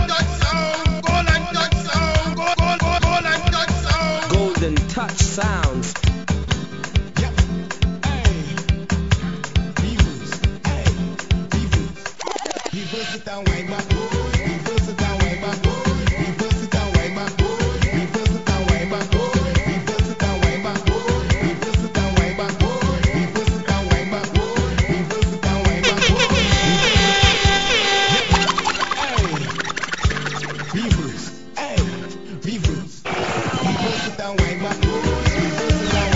Golden touch sounds. Reverse, hey, reverse, reverse it and wind back. Reverse it and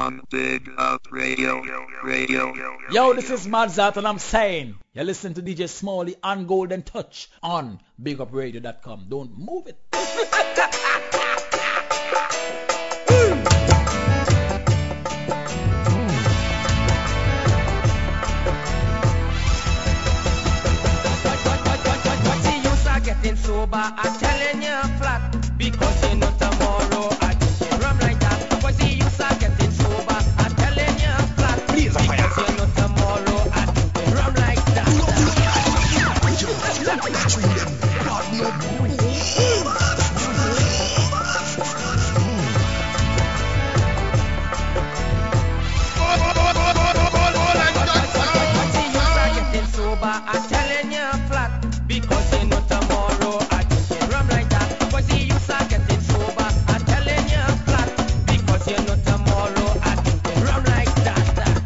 on Big Up Radio, Radio. Yo, this is Madzat and I'm saying, you're listening to D J Smalley and Golden Touch on big up radio dot com. Don't move it. Getting sober, I'm telling you flat, because you know tomorrow I drink rum like that. But see you start getting sober, I'm telling you flat, because you know tomorrow I drink rum like that. I'm telling you flat, because you know tomorrow I drink rum like that. But see you start getting sober, I'm telling you flat, because you know tomorrow I drink rum like that.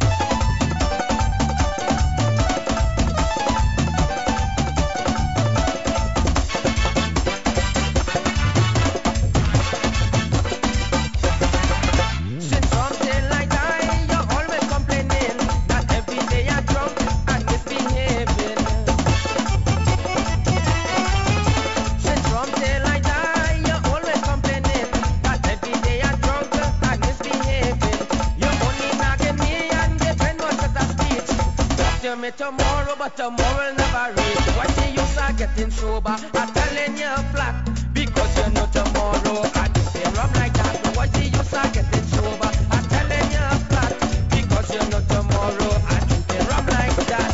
Since something like that, you're always complaining that every day you're drunk and misbehaving. Since from day like that, you're always complaining that every day you're drunk and misbehaving. You're only nagging me and giving much at a speech. Talk to me tomorrow, but tomorrow never reach. Why see you start getting sober? I'm telling you flat, because you know tomorrow I do say rum like that. Why see you start getting sober? I'm telling you flat, because you know tomorrow I do say rum like that.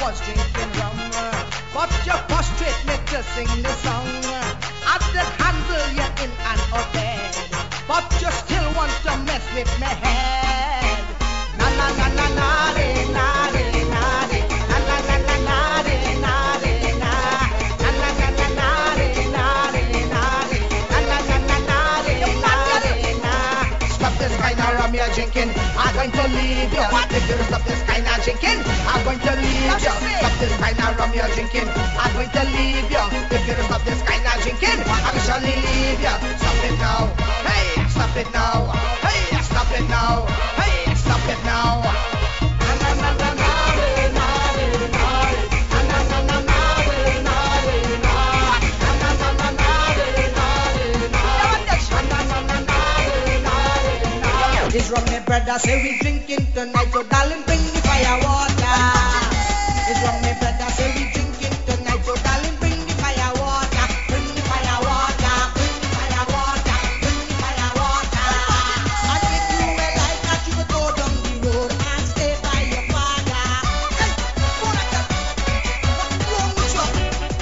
was drinking rum. But you frustrate me to sing the song. I did handle you in and out bed, but you still want to mess with my head. Na na na na na de na de na de na na na na na de na de na na na na na na de na de na de na na na na na de na de na. Stop this kind of rum you're drinking, I'm going to leave you. If you stop this kind of drinking, I'm going to leave you. Stop this kind of rum you're drinking, I'm going to leave you. If you stop this kind of drinking, I shall leave you. Stop it now, hey, stop it now, hey, stop it now, hey, stop it now. Na na na na na de na de na de na na na na na de na de na na na na na na de na de na na na na na de na de na. This rum me brother say we drinking tonight, so darling bring the fire water. This rum me brother say we drinking tonight, so darling bring the fire water. Bring the fire water, bring the fire water, bring the fire water. And if you were like that, you would go down the road and stay by your father. Hey, go like that. What's wrong with you?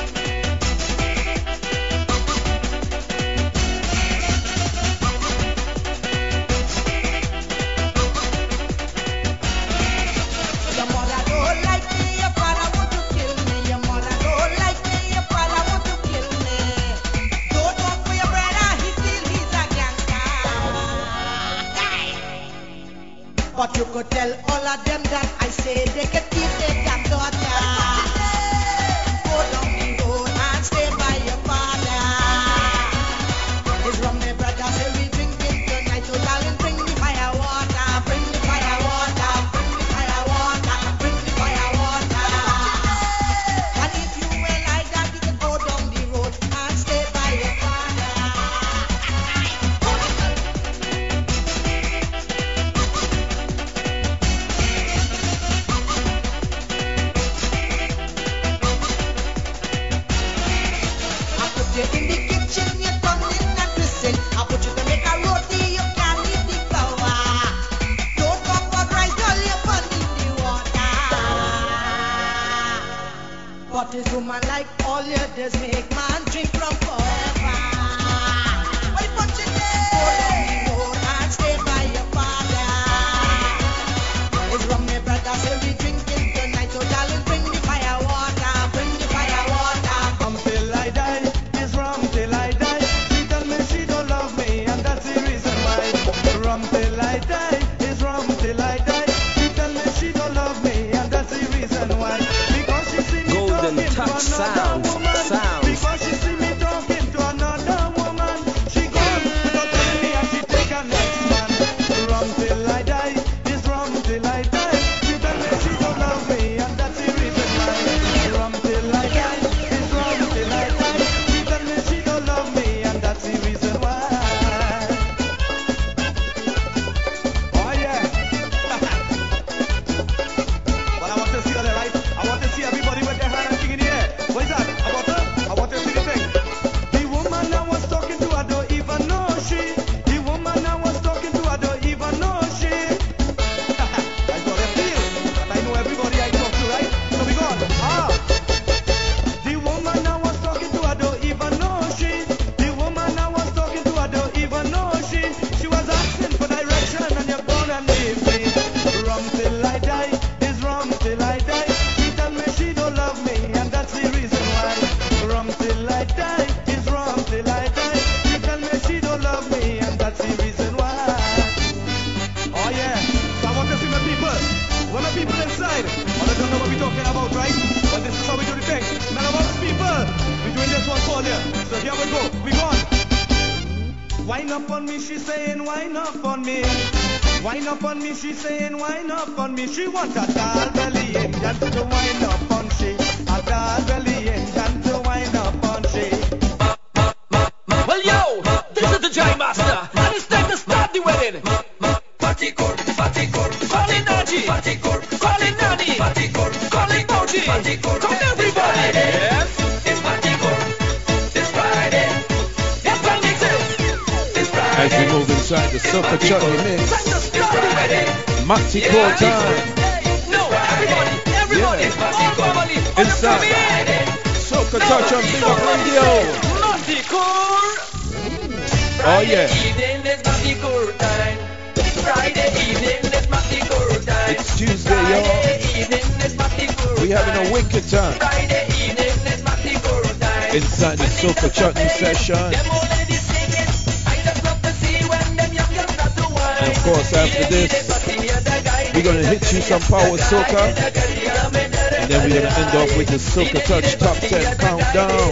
Your mother don't like me, your father want to kill me. Your mother don't like me, your father want to kill me. Don't talk for your brother, he still he's a gangster. But you could tell all of them that I say they can keep their damn daughter. Go down the road and stay by your father. It's from my brother say we drinking tonight, so darling bring the fire water, bring the fire water, bring the fire water, bring the fire water. And if you were like that, you could go down the road and stay by your father. I put you in the kitchen, you're turning and twisting. I put you to make a roti, you can't eat the flour. Don't talk about rice, girl, you're burning the water. But this woman like all you does make man drink from forever. What you put you there? Go down the road and stay by your father. It's from my brother, say we drinking tonight, so darling bring the fire water, bring the fire water. Rum till I die, is rum till I die. She tell me she don't love me, and that's the reason why. Rum till I die, is rum till I die. She tell me she don't love me, and that's the reason why. Because she see me Golden talking touch to another sounds, woman. sounds. Because she see me talking to another woman. She gone without telling me, and she take a next man. Rum till I die, is rum till I die. She tell me she don't love me, and that's the reason why. Rum till I die, is rum till I die. She tell me she don't love me, and that's the reason why. Oh yeah. Well, I want to see all the right. I want to see everybody with their hand and thing in the air. What is that? I want to, I want to see the thing. The woman I was talking to, I don't even know she. The woman I was talking to, I don't even know she. That's what I feel. And I know everybody I talk to, right? So we go on. Ah. The woman I was talking to, I don't even know she. The woman I was talking to, I don't even know she. She was asking for direction, and you're gonna leave me. Rum till I die, is rum till I die. She tell me she don't love me, and that's the reason why. Rum till I die, is rum till I die. She tell me she don't love me, and that's the reason why. Oh yeah, so I want to see my people. When my people inside, all of them know what we're talking about, right? But this is how we do the thing. None of us people, we're doing this one for you. So here we go, we gone. Wine up on me, she's saying wine up on me. Wine up on me, she's saying wine up on me. She want a tall belly Indian to wine up on she. A tall belly Indian to wine up on she. Well, yo, this is the J Master, and it's time to start the wedding. Party court, party court, calling Naji, party court, calling Nani, party court, calling Moji, party court, come everybody. Yes, it's party court, it's Friday. Yes, I mix it. It's Friday. As we move inside the Super Chutney Mix, Matty Core time. No, everybody, everybody, Yeah. all over son. Soca Touch on Big Up Radio. Naughty cool. Oh yeah. Evening is naughty cool time. Friday evening is naughty cool time. It's Tuesday, y'all. Friday evening is naughty cool We having a wicked time Friday evening is naughty cool time. inside the Soca Chutney session. Them old ladies singing. I just love to see when them young girls start to whine. And of course, after this, we're gonna hit you some power soca, and then we're gonna end off with the Soca Touch Top ten countdown.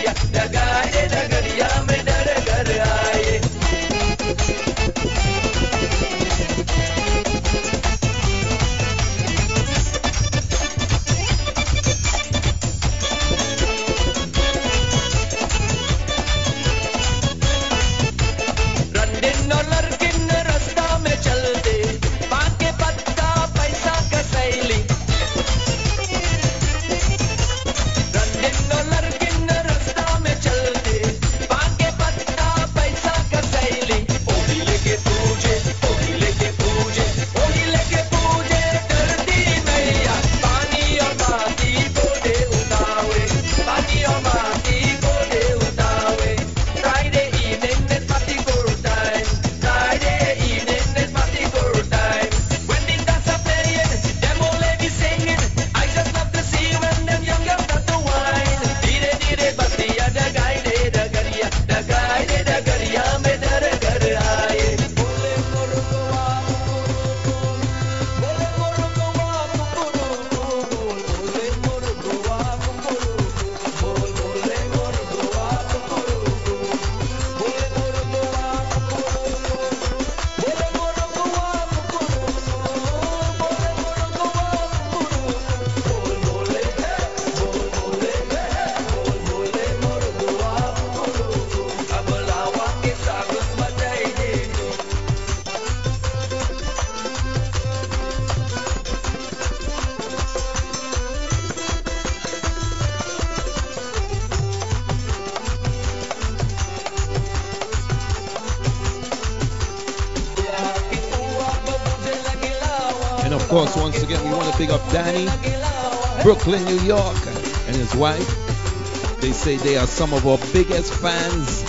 And of course, once again, we want to big up Danny, Brooklyn, New York, and his wife. They say they are some of our biggest fans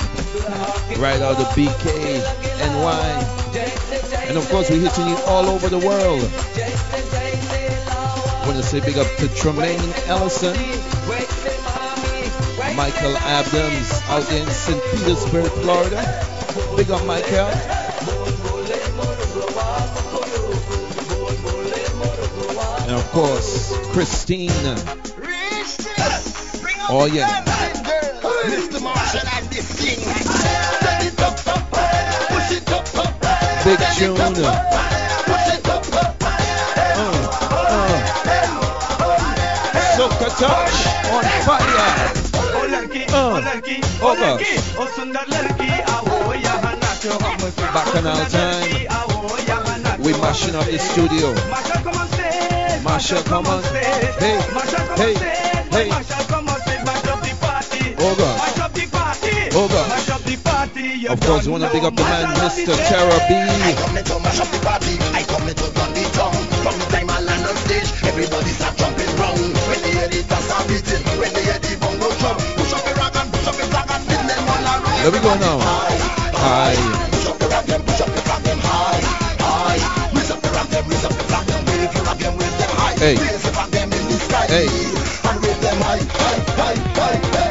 right out of B K, N Y. And of course, we're hitting you all over the world. I want to say big up to Tremaine Ellison, Michael Adams out in Saint Petersburg, Florida. Big up Michael. And of course, Christine. Oh yeah. Big tune. Uh, uh. Soca Touch on fire. Uh, August. Bacchanal time. We mashing up the studio. Masha, come on. Hey, hey, hey. Oh God. Oh God. Of course, we want to big up the man, Mister Terra B. I come to mash up the party. I come to run the tongue. From the time I land on stage, everybody start jumping round. When they hear the dance start beating, when they hear the bongo drum, push up the rag and push up the flag and spin them all around. There we go now. Hi. Push up the rag them, push up the flag them high, high. Raise up the rag them, raise up the flag them. Wave your rag them, wave them high. Hey. Raise the flag them in the sky. Hey. And wave them high, high, high, high, high.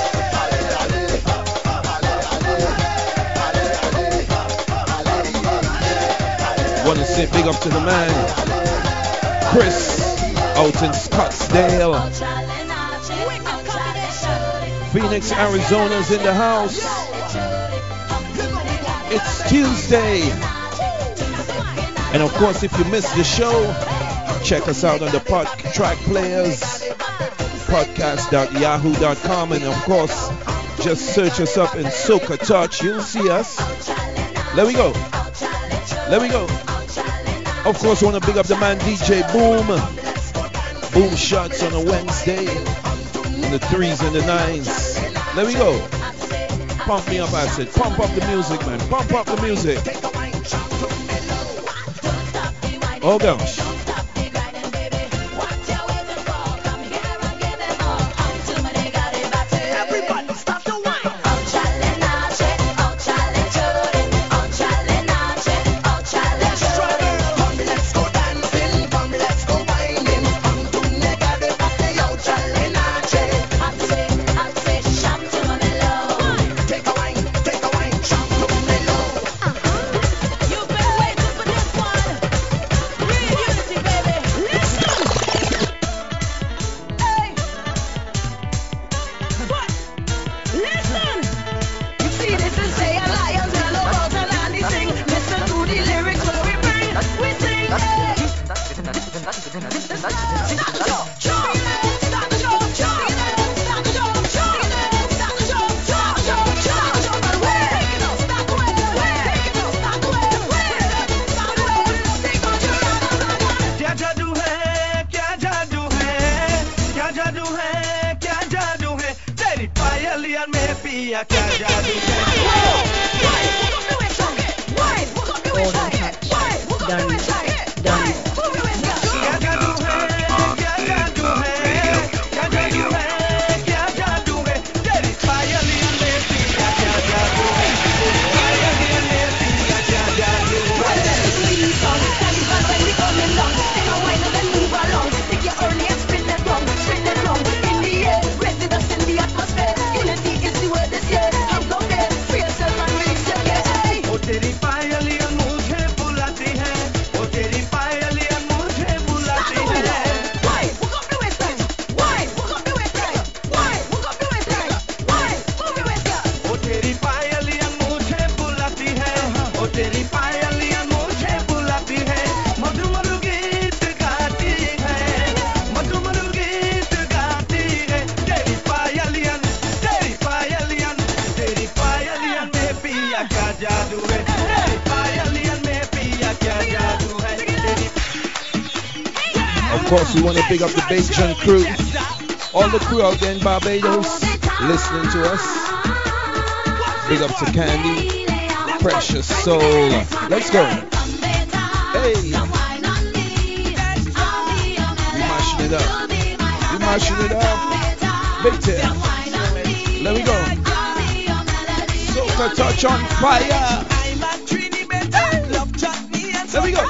Want to say big up to the man, Chris, out in Scottsdale. Phoenix, Arizona's in the house. It's Tuesday. And of course, if you missed the show, check us out on the pod track players, podcast dot yahoo dot com. And of course, just search us up in Soca Touch. You'll see us. There we go. There we go. Of course, I want to big up the man D J Boom. Boom shots on a Wednesday. And the threes and the nines. There we go. Pump me up, I said. Pump up the music, man. Pump up the music. Oh gosh. जादू है क्या जादू है तेरी पायलिया में पिया क्या जादू है Of course, we want to big up the Bajan crew. All the crew out there in Barbados listening to us. Big up to Candy, Precious Soul. Let's go. Hey. We mashing it up. We mashing it up. Big tip. Let me go. Soca touch on fire. Let me go.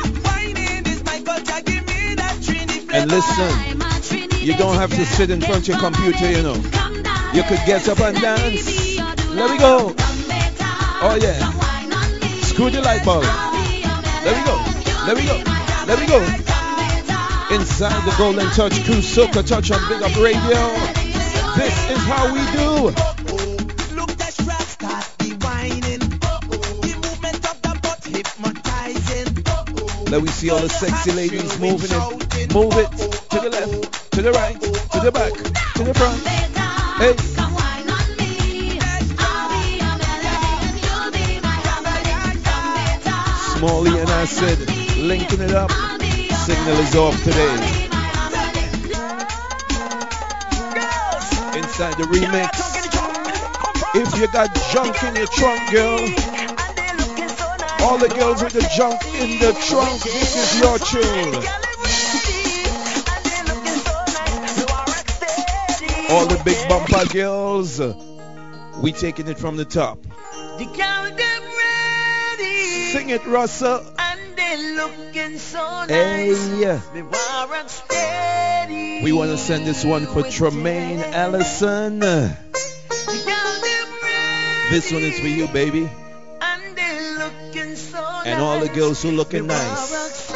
And listen, you don't have to sit in front of your computer, you know. You could get up and dance. Let me go. Oh yeah. Screw the light bulb. Let me go. Let me go. Let me go. Inside the Golden Touch crew, Soca Touch on Big Up Radio. This is how we do. Look, that's rap start the whining. The movement of the butt hypnotizing. Let me see all the sexy ladies moving it. Move it to the left, to the right, to the back, to the front. Hey. Smalley and Acid linking it up. Signal is off today. Inside the remix. If you got junk in your trunk, girl. All the girls with the junk in the trunk, this is your tune. All the big bumper girls, we taking it from the top. Sing it, Russell. Hey, we want to send this one for Tremaine Allison. This one is for you, baby. And all the girls who looking nice.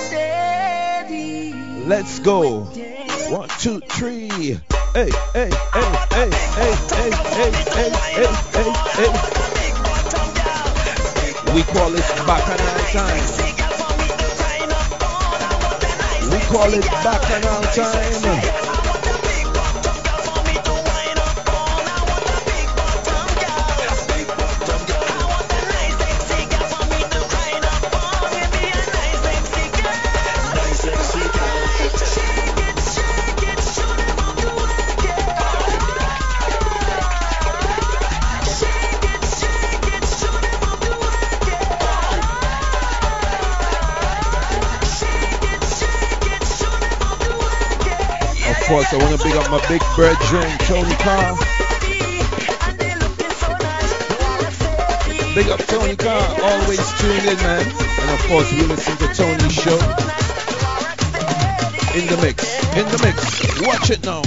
Let's go. One, two, three. Hey, hey, hey, hey, hey, hey, hey, hey, hey, hey, hey. We call it Bacchanal time. We call it Bacchanal time. Of course, I want to big up my big brethren, Tony Carr. Big up Tony Carr, always tuned in, man. And of course, we listen to Tony's show. In the mix, in the mix. Watch it now.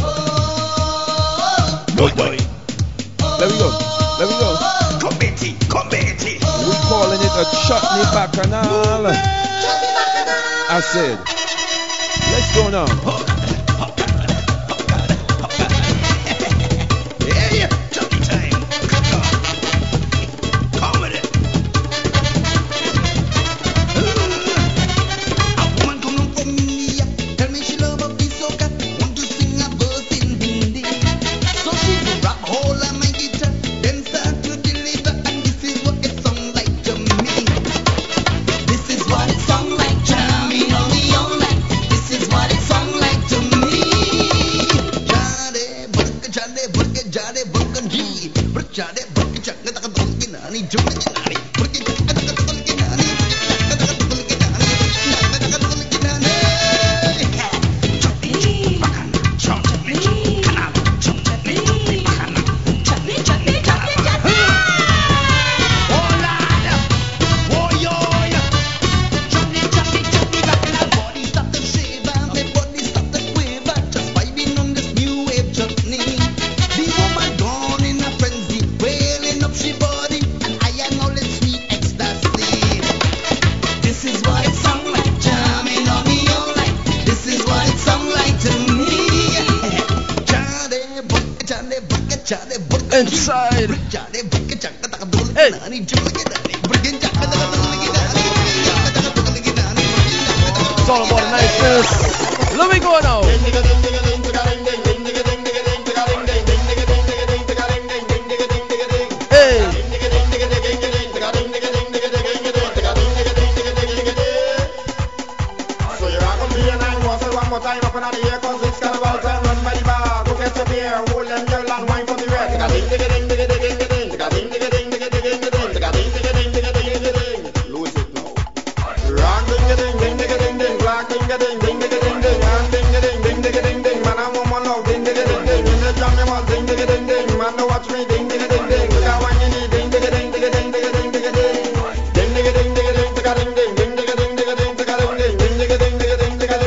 Boy, boy. Let me go, let me go. Committee, committee. We calling it a chutney bacchanal. I said, let's go now. This is what it sound like to me. Inside. Hey. It's all about the niceness. Let me go now. Hey. So you're gonna be a nine one more time up in the air, cause it's carnival time. Run by the bar, go get your beer, hold them girl and wine for the red. Ding ding ding ding ding ding ding ding ding ding ding ding ding ding ding ding ding. Lose it now. Rock ding ding ding ding ding ding, black ding ding ding ding ding ding, and ding ding ding ding ding ding. Man and woman love ding ding ding ding. In the jam you must ding ding ding ding. Man no watch me ding ding ding ding. Look how when you need ding ding ding ding ding ding ding ding ding. Ding ding ding ding ding ding ding ding ding ding ding ding ding ding ding ding ding ding ding.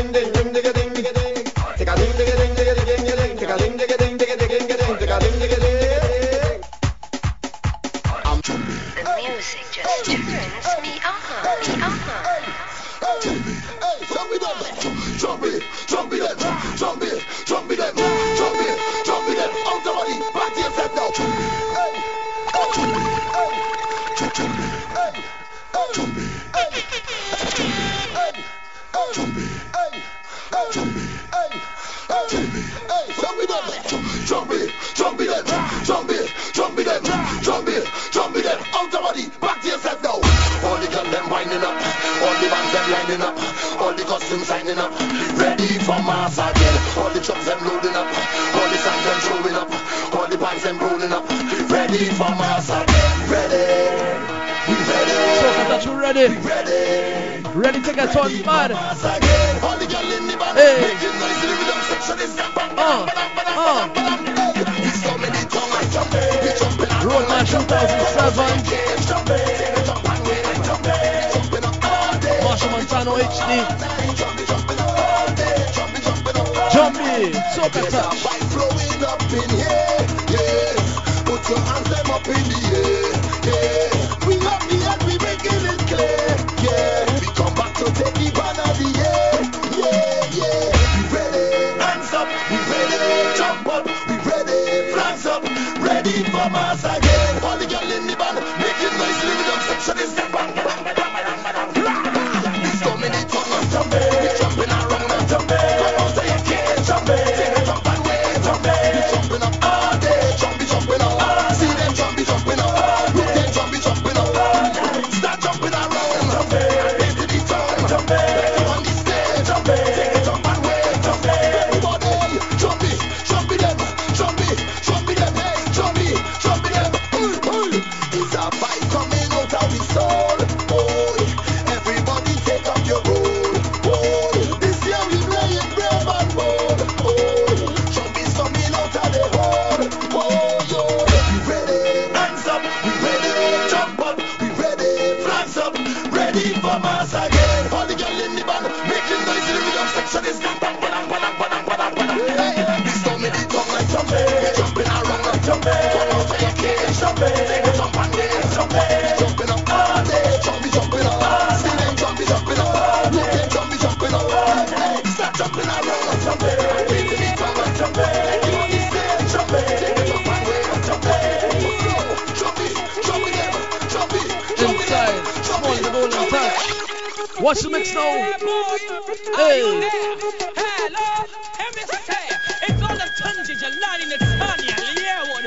Signing up, ready for mass again. All the trucks them loading up, all the songs them showing up, all the bands them rolling up, ready for mass again. Ready, we ready. So that you ready? We ready. Ready to get on mad. Mass again. All the girl in the band, hey. making noise in the rhythm section is bang bang uh, bang bang uh. bang bang. Hey, so many tongues I jumping, we jumping up. Roadman two thousand seven. Marshall Montano H D. Jumpy, soca touch. Flowing up in here, yeah. Put your hands them up in the air, yeah. We up the end, we making it clear, yeah. We come back to take the band of the air, yeah, yeah. We ready, hands up, we ready, jump up, we ready, flags up, ready for mass again. All the girl in the band making noise, the rhythm section is bang bang bang bang bang bang bang. There's so many tongues and jumping, we jumping around and jumping. Come on, say you can't jump it. Watch the mix now. Hey. Hello. M S K. It's all the tundage, a lot in the Tanya, Learwood.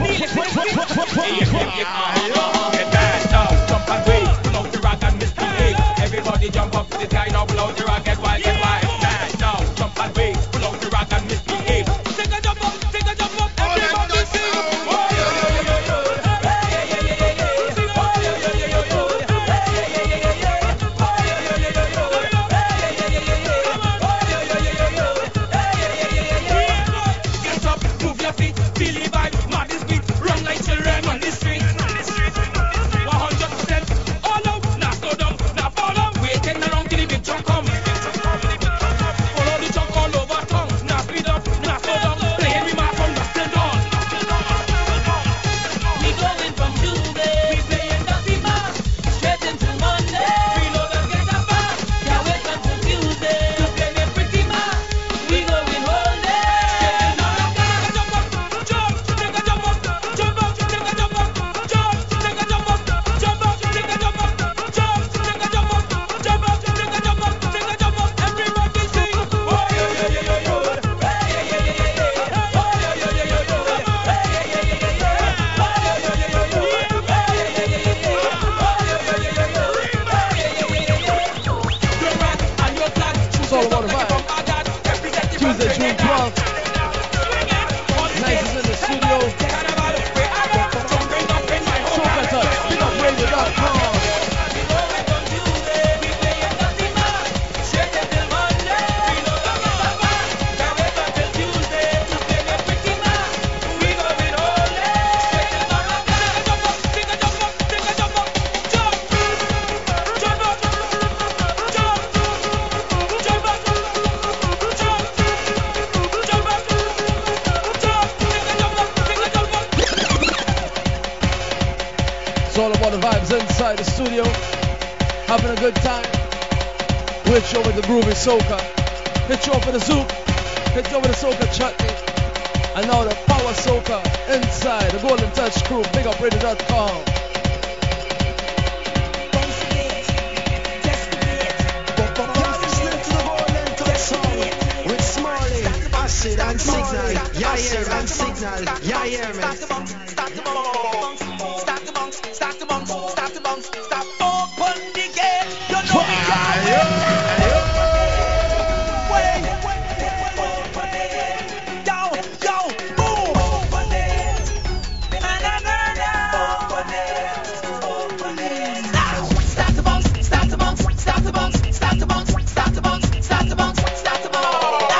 Get back down, jump and wait. Blow the rock and misbehave. Everybody jump up to the sky now, blow the rock and wild and wild. Back down, jump and wait. Blow the rock and misbehave. Take a jump up, take a jump up. Everybody sing. the vibes inside the studio. Having a good time. Hit you with the groovy soca. Hit you up with the zouk. Hit you up with the soca chutney. And now the power soca inside the Golden Touch crew. Big up radio dot com. Acid and signal, yeah, hear and signal, yeah, hear me. Start the bounce, start the bounce, start the bounce, start the bounce, start the bounce, start. Open the gate, you know we can't wait. Wait, yo, yo, boom. Open it, na na na na. Open it, open it. Start the bounce, start the bounce, start the bounce, start the bounce, start the bounce, start the bounce, start the bounce.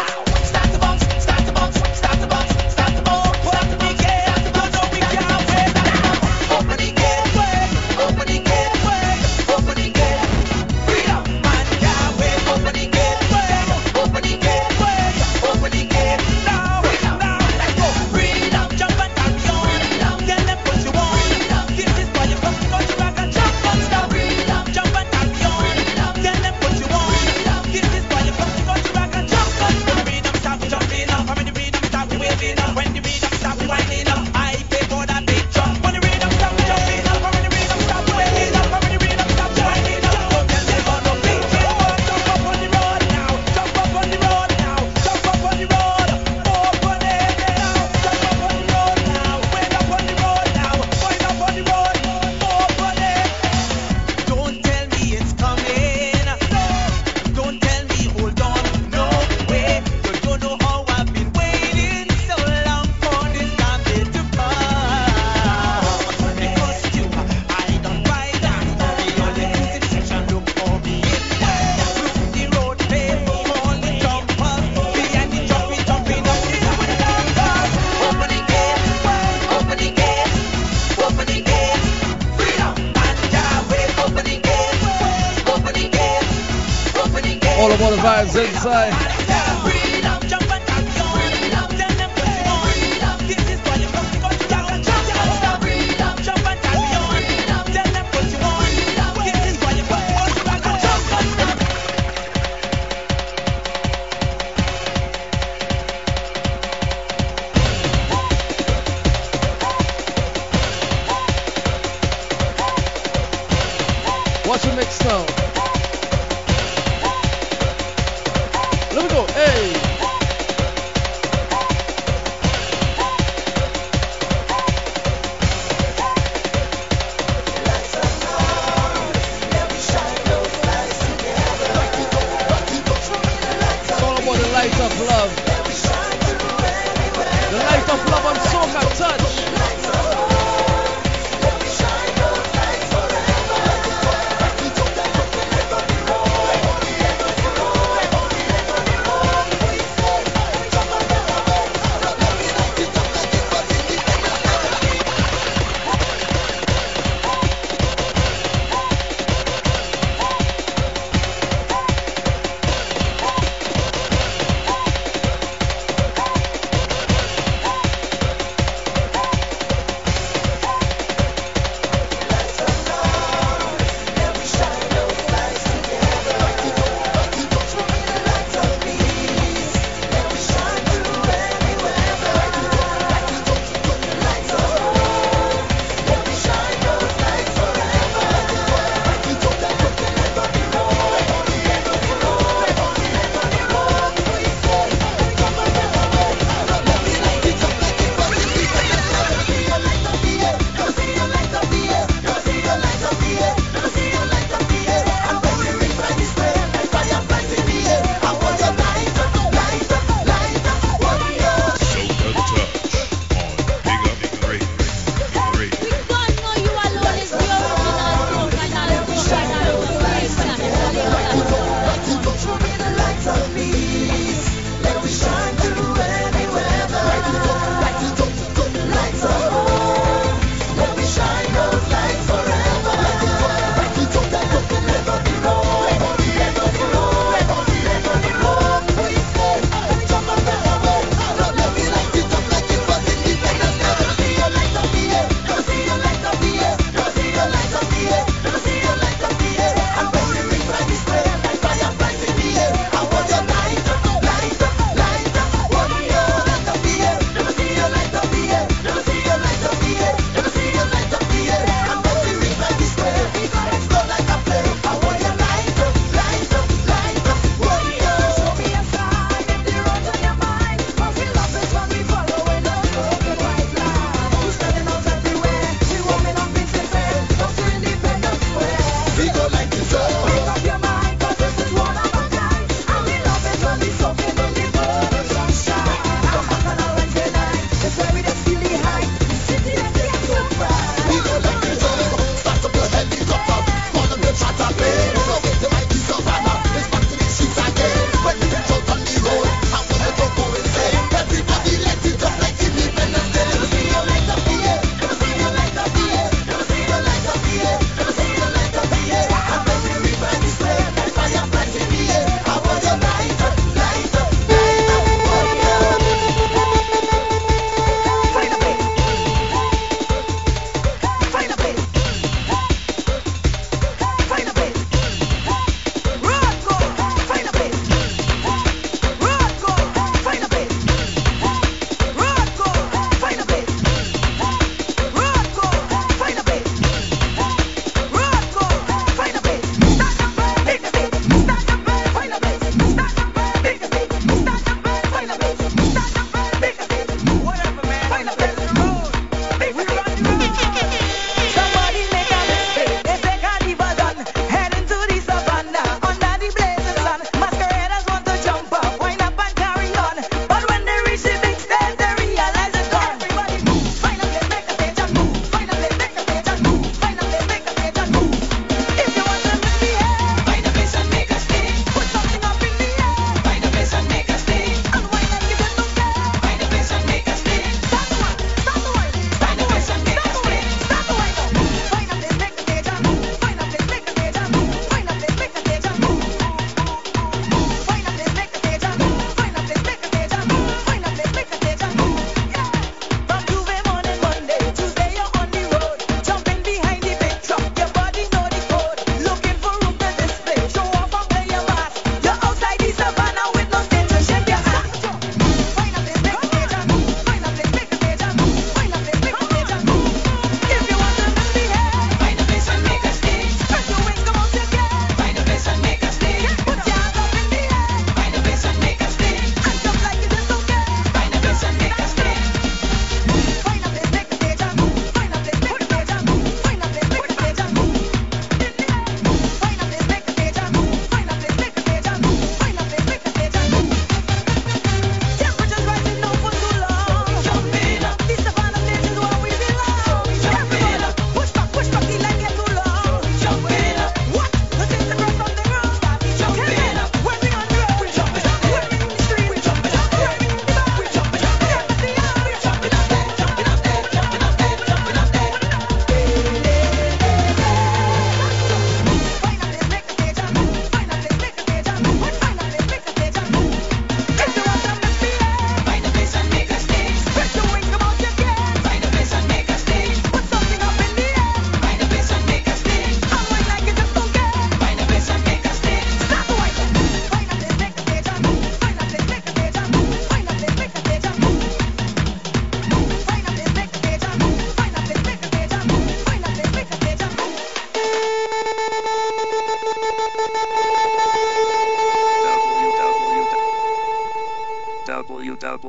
All about the vibes inside. Watch your mix now. Let me go. Hey. It's all about the light of love. The light of love on Soca Touch.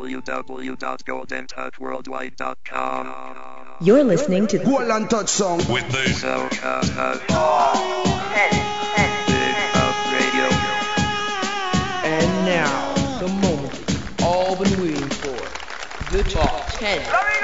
w w dot golden touch worldwide dot com. You're listening to Golden Touch song with the Soca Touch. Big Up Radio. And now, the moment you've all been waiting for. The top ten.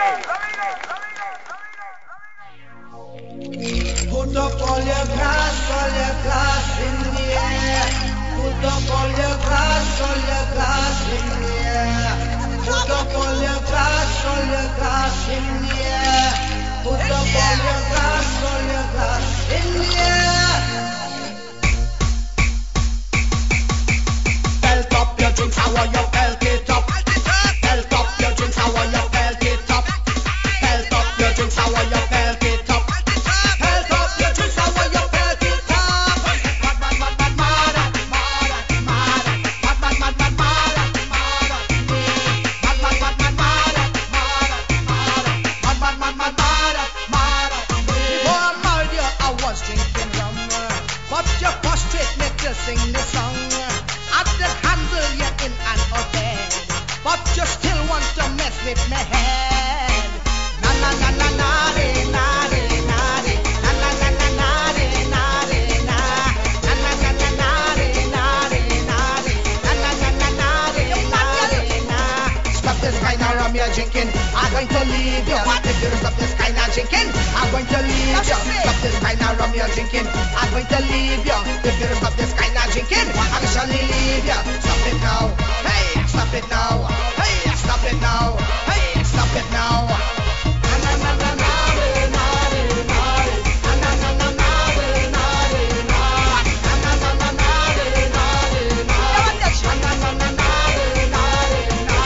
Put up all your glass, all your glass in the air. Put up all your glass, all your glass in the air. Put up all your glass, all your glass in the air. Put up all your glass, all your glass in the air. Belt up your drinks, how you belt it up. Belt up your drinks, how you belt it up. Belt up your drinks, how you belt it up. Belt up your drinks, how you belt it up. Mad, mad, mad, mad, mad, mad, mad, mad, mad, mad, mad, but you frustrate me to sing the song. I did handle you in and out bed, but you still want to mess with my head. Na na na na na de na de na de na na na na na de na de na na na na na na de na de na de na na na na na de na de na. Stop this kind of rum you're drinking, I'm going to leave you. If you stop this kind of drinking, I'm going to leave you. Stop this kind of rum you're drinking, I'm going to leave you. If you stop this kind of drinking, I shall leave you. Stop it now, hey, stop it now, hey, stop it now, hey, stop it now. Na na na na na de na de na de na na na na na de na de na na na na na na de na de na na na na na na de na de na.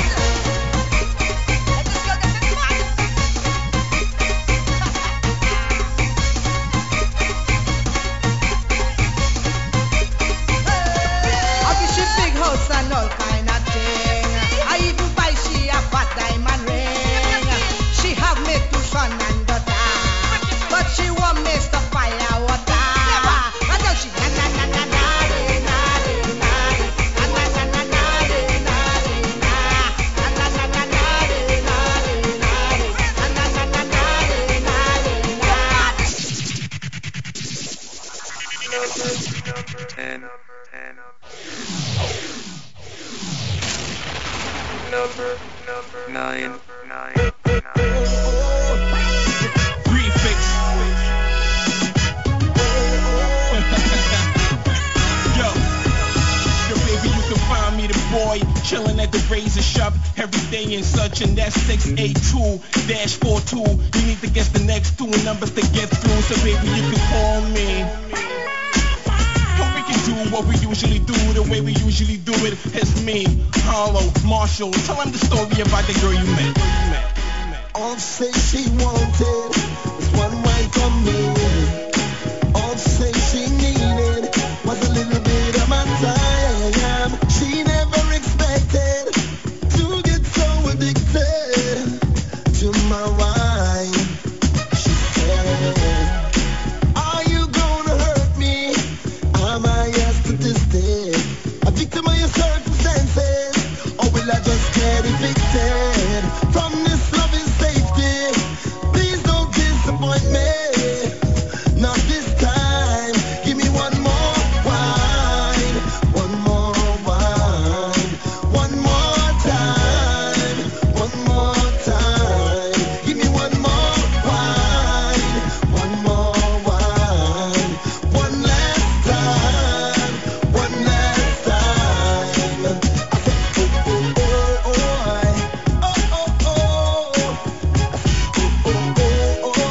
I give she big house and all kind of thing. I even buy she a fat diamond ring. She have me to son and daughter, but she want me to fire water. And then she na na na na na de na de na de na na na na na de na de na na na na na na de na de na de na na na na na de na de na. Number ten. Number number nine. Nine. Prefix. Yo, yo, baby, you can find me the boy chilling at the razor shop every day and such, and that's six eight two dash four two. You need to guess the next two numbers to get through, so baby, you can call me. But we can do what we usually do, the way we usually do it. It's me, Harlow, Marshall. Tell him the story about the girl you met. All say she wanted was one wine from me. All say she needed was a little bit of my time. She never expected to get so addicted to my wine. She said, are you gonna hurt me? Am I a statistic, a victim of your circumstances, or will I just get evicted from this loving safety? Please don't disappoint me, not this time. Give me one more wine, one more wine, one more time, one more time. Give me one more wine, one more wine, one last time, one last time. I said, oh, oh, oh, oh, oh, oh, oh. I said, oh, oh, oh, oh, oh,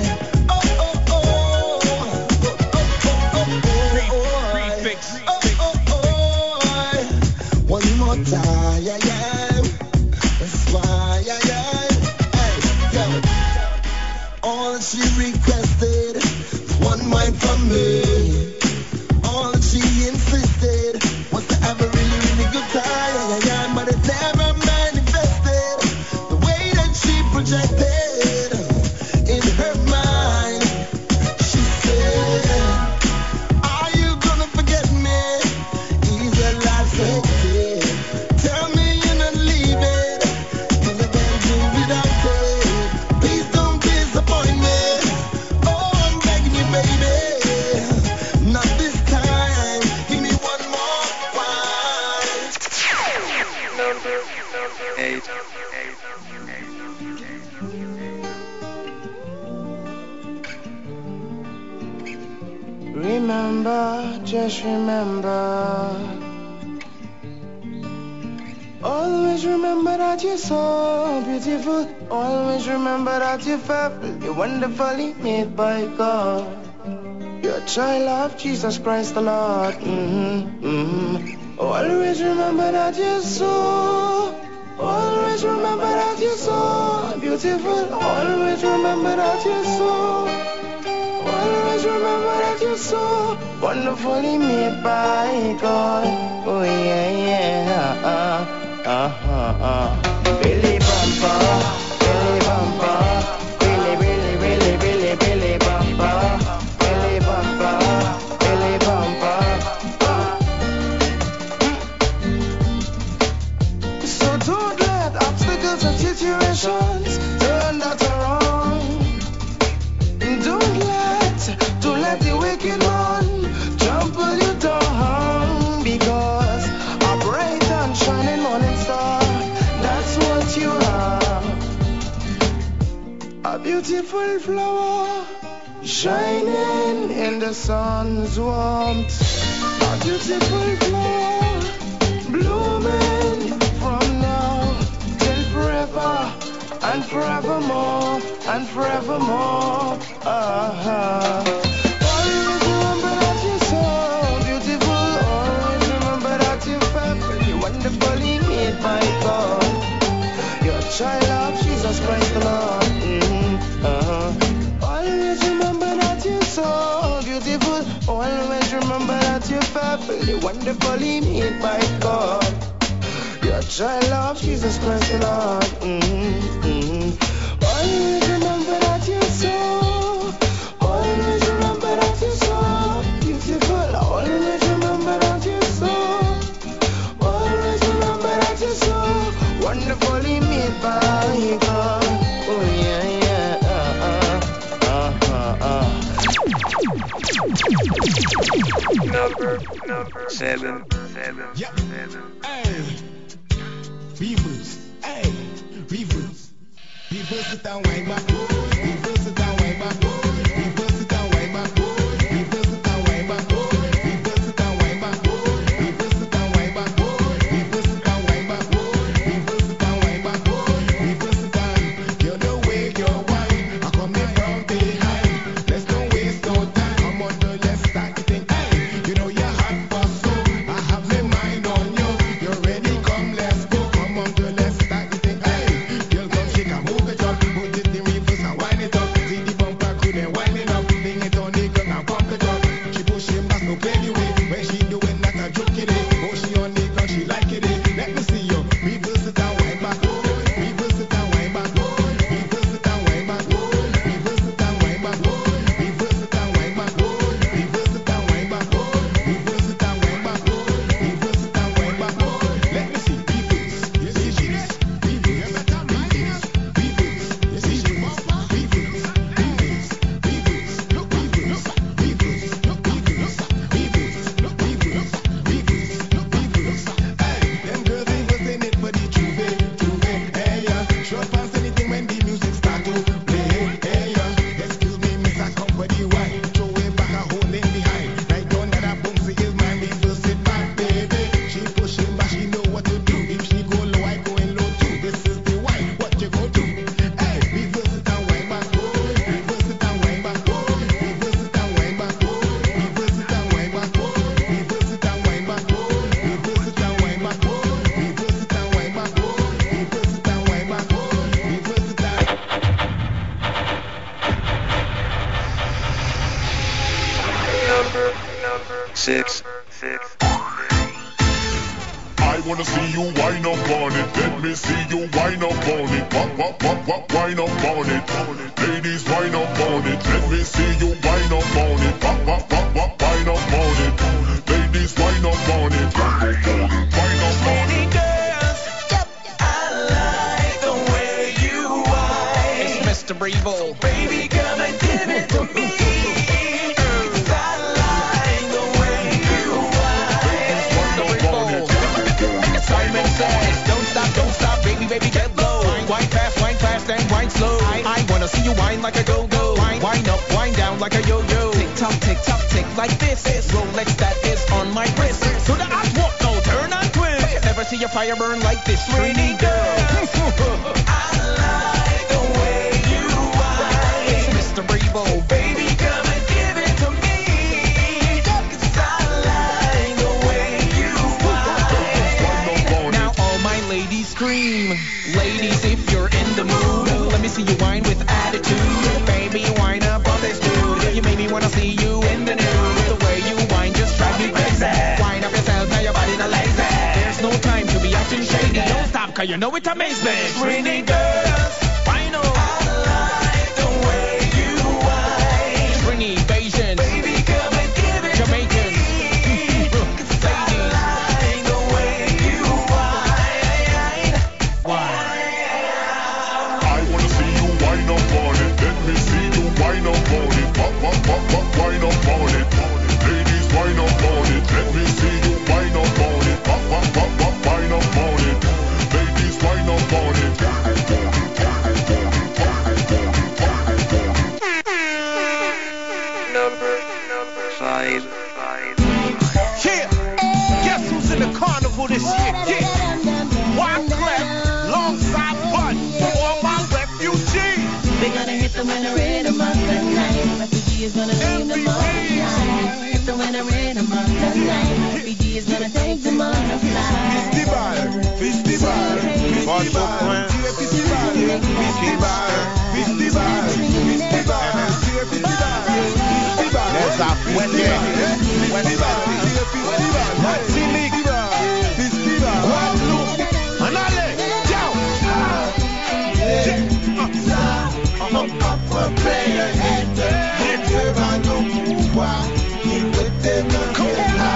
one more time, yeah, yeah. That's why, yeah, yeah. Hey, yo. All that she requested was one wine from me. All that she insisted was to have a really, really good time, yeah, yeah, yeah. But it never manifested the way that she projected in her mind. She said, are you gonna forget me? Is your life hectic? Tell me you're not leaving. Remember, just remember. Always remember that you're so beautiful. Always remember that you're fearful. You're wonderfully made by God. You're a child of Jesus Christ the Lord. Mm-hmm, mm-hmm. Always remember that you're so. Always remember that you're so beautiful. Always remember that you're so. Always remember that you're so wonderfully made by God. Oh yeah, yeah. Uh, uh-huh, uh. Billy Bumper, Billy Bumper, Billy, Billy, Billy, Billy, Billy Bumper, Billy Bumper, Billy Bumper. So don't let obstacles and situations turn that around. Don't let, don't let the wicked one trample you down, because a bright and shining morning star, that's what you are. A beautiful flower shining in the sun's warmth. A beautiful flower blooming from now till forever and forevermore and forevermore. Uh-huh. Always remember that you're so beautiful. Always remember that you're perfect. You're wonderfully made by God. You're a child of Jesus Christ the Lord. Mm-hmm. Uh-huh. Always remember that you're so beautiful. Always remember that you're perfect. You're wonderfully made by God. You're a child of Jesus Christ the Lord. Mm-hmm. Mm-hmm. Always remember that you're so. Always remember that you're so beautiful. Always remember that you're so. Always remember that you're so wonderfully made by God. Oh yeah, yeah. Uh, uh, uh, uh. Number, number seven, seven, Yep. seven. Hey, reverse. Hey, reverse. Reverse it down, way back. Reverse it down, way back. Reverse it down, way back. Reverse it down, way back. Reverse it down, way back. Reverse it down, way back. Reverse it down, way back. Reverse it down, way back. Reverse it down. You know where you're wine. I come in from behind. Let's don't waste no time. Come on, girl, let's start the thing. Hey, you know you're hot for so. I have my mind on you. You're ready, come, let's go. Come on, girl, let's start the thing. Hey, girl, come shake and move it up. Put it in reverse and wind it up. See the bumper cool and wind it up. Bring it on the gun and pump it up. She push him, that's no play the way. When she doing that, I joke it. Oh, she on the gun, she like it. Let me see you. Reverse it down, wind back. Reverse it down, wind back. Reverse it down, wind back. Reverse it down, wind back. Reverse it down, wind back. Reverse it down, wind back. Reverse it down, wind back. Reverse it down, wind back. Let me see. Reverse. You see she is. Reverse. Reverse. Reverse. You see she is. Reverse. Reverse. Reverse. Look reverse. Reverse. Look reverse. Reverse. Look reverse. Reverse. Look reverse. Hey, them girls ain't busting it for the truth, truth. Hey, yeah. Short past anything when the music start to play. Hey, yeah. Excuse me, miss, I come for the wine. Throw it back, I hold it behind. Right down that I boom, see is mine. Reverse it back, baby. She pushing back, she know what to do. If she go low, I going low too. This is the wine, what you go do? Hey, reverse it down, wind back. Reverse it down, wind back. Reverse it down, wind back. Reverse it down, wind back. Reverse it down, wind back. Reverse it down, wind back. Reverse it down, wind back. Reverse it down, wind back. Reverse it down. Number, number six, six. I wanna see you wind up on it. Let me see you wind up on it. Wop, wop, wop, wop, wind up on it. Ladies, wind up on it. Let me see you wind up on it. Wop, wop, wop, wop, wind up on it. Ladies, wind up on it. Wind up on it. It's Mister Brevo. Baby, come and give it to me. Simon says, don't stop, don't stop, baby, baby, get low. Wine fast, wine fast, and wine slow. I, I wanna see you wine like a go-go. Wine, wine up, wine down like a yo-yo. Tick tock, tick tock, tick like this. Rolex that is on my wrist. So the hot walk, no turn and twist. Never see a fire burn like this, pretty girl. I like the way you wine, Mister Bravo. Baby, come and give it to me. 'Cause I like the way you wine. Now all my ladies scream. Ladies, if you're in the mood, let me see you wine with attitude. Baby, wine up on this dude. You made me wanna see you in the nude. The way you wine just drive me crazy. Wine up yourself, now your body not lazy. There's no time to be acting shady. Don't stop, cause you know it amazes me. Pretty girls, wine up. I like the way you wine. Trini, Bayesian, baby, come and give it Jamaican. Wine up on it, pop, pop, pop, pop, wine up on it. Ladies, wine up on it. Let me see you wine up on it. Pop, pop, pop, pop, wine up on it. Ladies, wine up on it. Number, number five, five. Yeah, guess who's in the carnival this year? Yeah, Wyclef, alongside Bud, all my refugees. We're gonna hit them in the rhythm of the night. Refugee is gonna leave them all night. Hit them in the rhythm of the night. Refugee is gonna take them on a flight. Festival, festival, festival, festival, festival, festival. There's a wedding, festival, Martinique, festival, Guadeloupe, Anale, ciao. On va pas player hater, Dieu va nous pouvoir, il veut tes mains que là.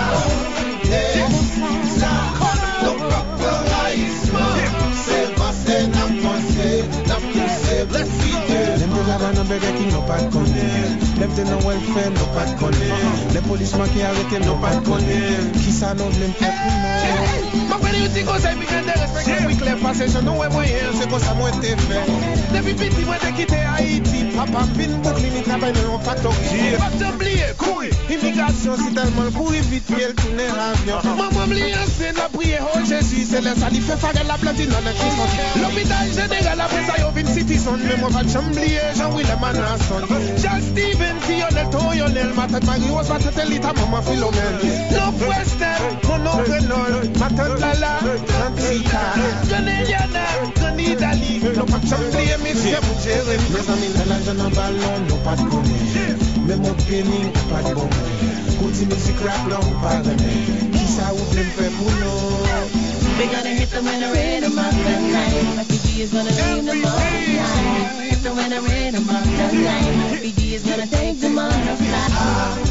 Ça, nos propres haïssements, c'est passé, n'a pensé, n'a poussé, blessé. Them brother no beg king no pat condemn. Them they no welfare no pat condemn. The policeman qui arrête him no pat condemn. Qui ça no blame fait pour nous. Ma frère, you think on say we can respect we clear passage, no way moyen, c'est comme ça moi t'ai fait. Depuis petit moi t'ai quitté Haïti, papa pin Brooklyn, il travaille dans un factory. Pas t'oublier, couille. Immigration c'est tellement pour éviter le tourner avion. Maman m'lie c'est la prière au Jésus, c'est le sali fait faire la platine dans le Christmas. L'hôpital général après ça yo vin citizen, mais moi va chamblier, Jean-William Manasson. Charles Steven, Lionel Toyonel, Matat Marios, Matat Elita, Mama Philomel. Northwestern, mon oncle Nol, Matat Lala, Nantika, Ghanaiana, Ghanidali, no pas chamblier, monsieur, vous gérez. Mes amis, la jeune en ballon, no pas de connaître. Même mon penny, pas de bon. Côté musique rap, là, on parle de qui ça ouvre le fait pour nous. We're gonna hit them in the rhythm of the night. Refugee is gonna leave them all night. Hit them in the rhythm of the night. Refugee is gonna take them on a flight.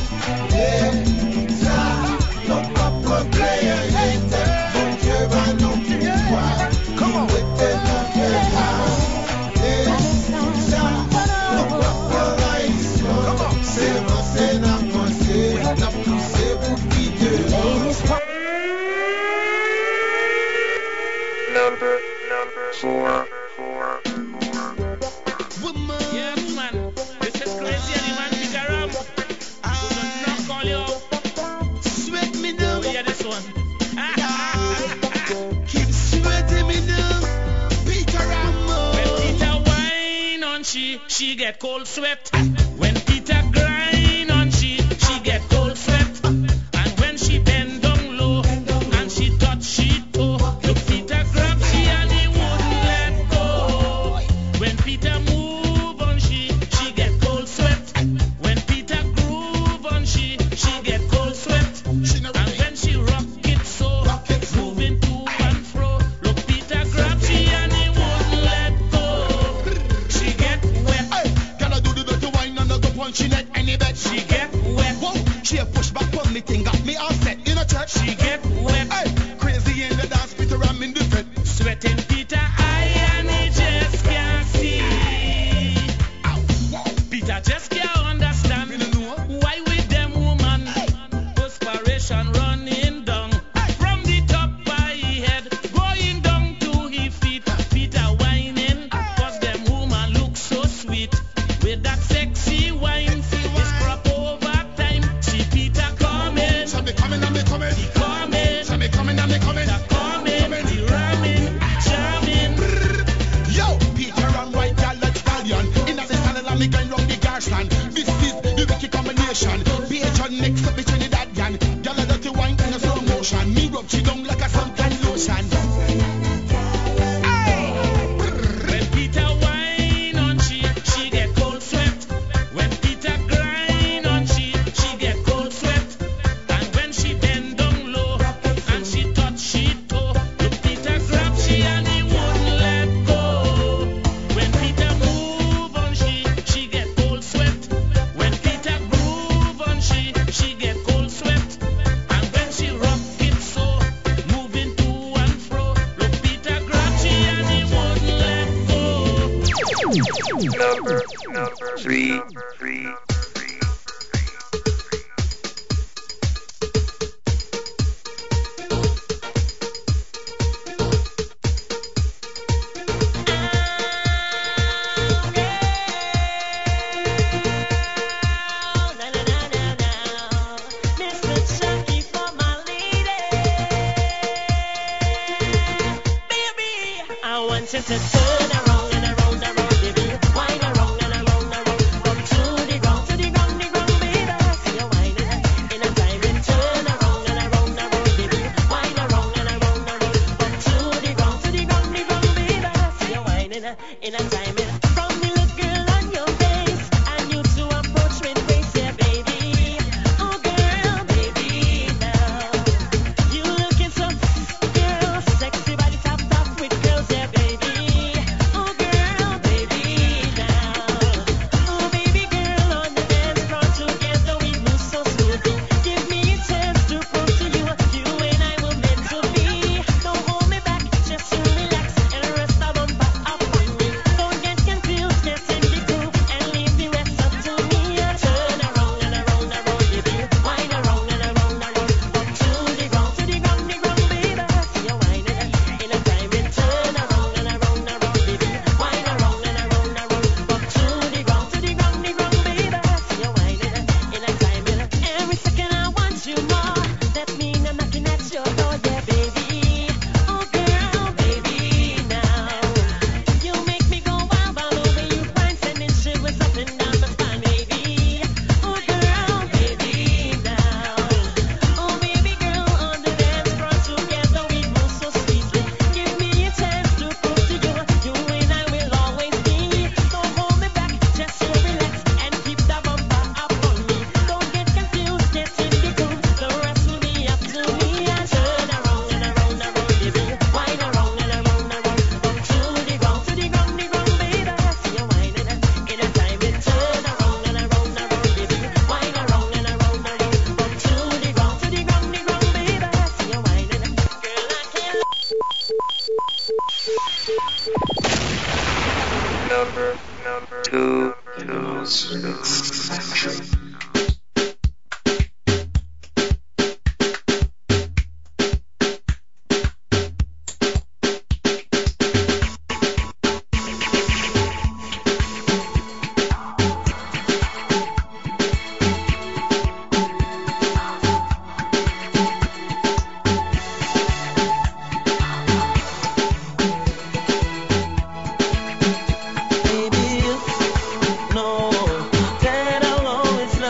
Nos propres player hater, bon Dieu va nous pouvoir, il veut tes mains que là. Ça, nos propres haïssements, c'est passé, n'a pensé, n'a poussé pour quitter. Number, number four, four, four. Yes, man. This is crazy, and the man big around. I'm gonna call you out. Sweat me down. Oh, yeah, this one. Keep sweating me down. Peter Rambo. When Peter whine on she, she get cold sweat. When Peter grind on she, she get cold sweat. And when she bend down low, and she touch she toe, look Peter grab she and he wouldn't let go. When Peter move on she, she get cold sweat. When Peter groove on she, she get cold sweat. And when she rock it so, moving to and fro, look Peter grab she and he wouldn't let go. She get wet. Hey, gotta do the dirty wine and I go punch she neck any bet. She get wet. Whoa, she a push back on me thing, got me all set in a church. She get wet. Hey, crazy in the dance, Peter Ram in the fit. Sweating Peter, I and he just can't see. Peter just can't understand why with them woman perspiration running down from the top by his head going down to his feet. Peter whining cause them woman situation. Be a John next up between that gang. Girl a dirty wine in a slow motion. Me rub she down like a suntan lotion. When Peter whine on she, she get cold sweat. When Peter grind on she, she get cold sweat. And when she bend down low and she touch she toe, look Peter grab she and he wouldn't let go. When Peter move on she, she get cold sweat. When Peter groove on she, she get cold sweat. And when she rock it so, moving to and fro, look Peter grab she and he wouldn't let go. Number, number three, three. I want you to turn around and around, around, baby. Wine around and around, around. From to the ground, to the ground, the ground, baby. See you whining in a time and turn around and around, around, baby. Wine around and around, around. From to the ground, to the ground, the ground, baby. See you whining in a time and from the look girl on your face, and you to approach with grace, yeah, baby. Oh, girl, baby, now you looking so girl, sexy body top top with girls, yeah, baby. Oh, girl, baby, now. Oh, baby girl, on the dance floor together we move so smoothly. Give me a chance to prove to you, you and I were meant to be. Don't hold me back, just to relax and rest a bumper up on me. Don't get confused, get in the groove and leave the rest up to me. Turn around and around, around, baby. Wine around and around, around. Up to the ground, to the ground, the ground, baby. See you whining in a time and turn around and around, around, baby. Wine around and around, around. Up to the ground, to the ground, the ground, baby. See you whining in a time and every second I want you more. That mean I'm knocking at your door, yeah, baby. Oh, girl, baby, now. You make me go wild all over you, fine, sending shivers up and down my spine, baby. Oh, girl, baby, now. Oh, baby girl, on the dance floor together we move so sweetly. Give me a chance to prove to you, you and I will always be. Don't hold me back, just to relax and keep the bumper up on me. Don't get confused, get in the groove, the rest will be up to me. And turn around and around, around, baby. Wine around and around, around. Up to the ground, to the ground, the ground, baby. See you whining in a time and turn around and around, around, baby. Wine around and around, around. Up to the ground, to the ground, the ground, baby. See you whining, girl, I can't. Number, number two, two, two. Baby, you know that I'll always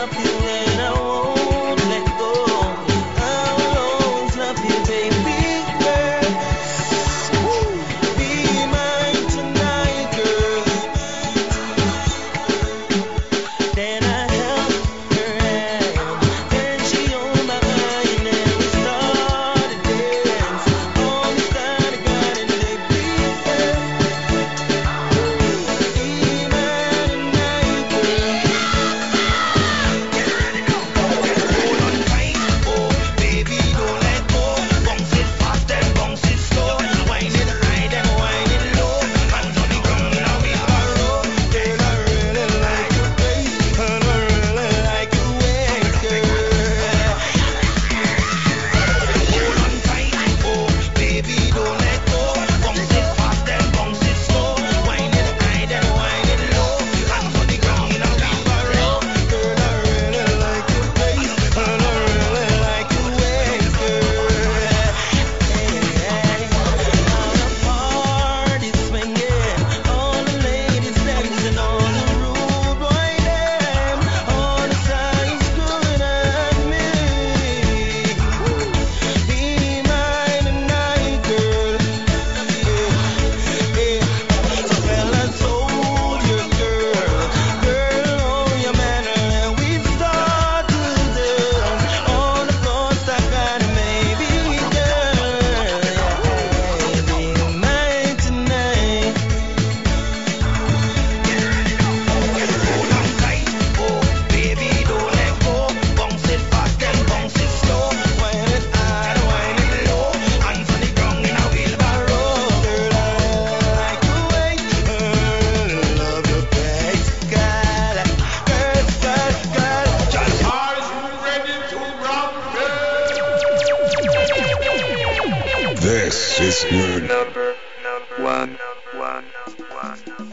This is good. Number one, one, one, one.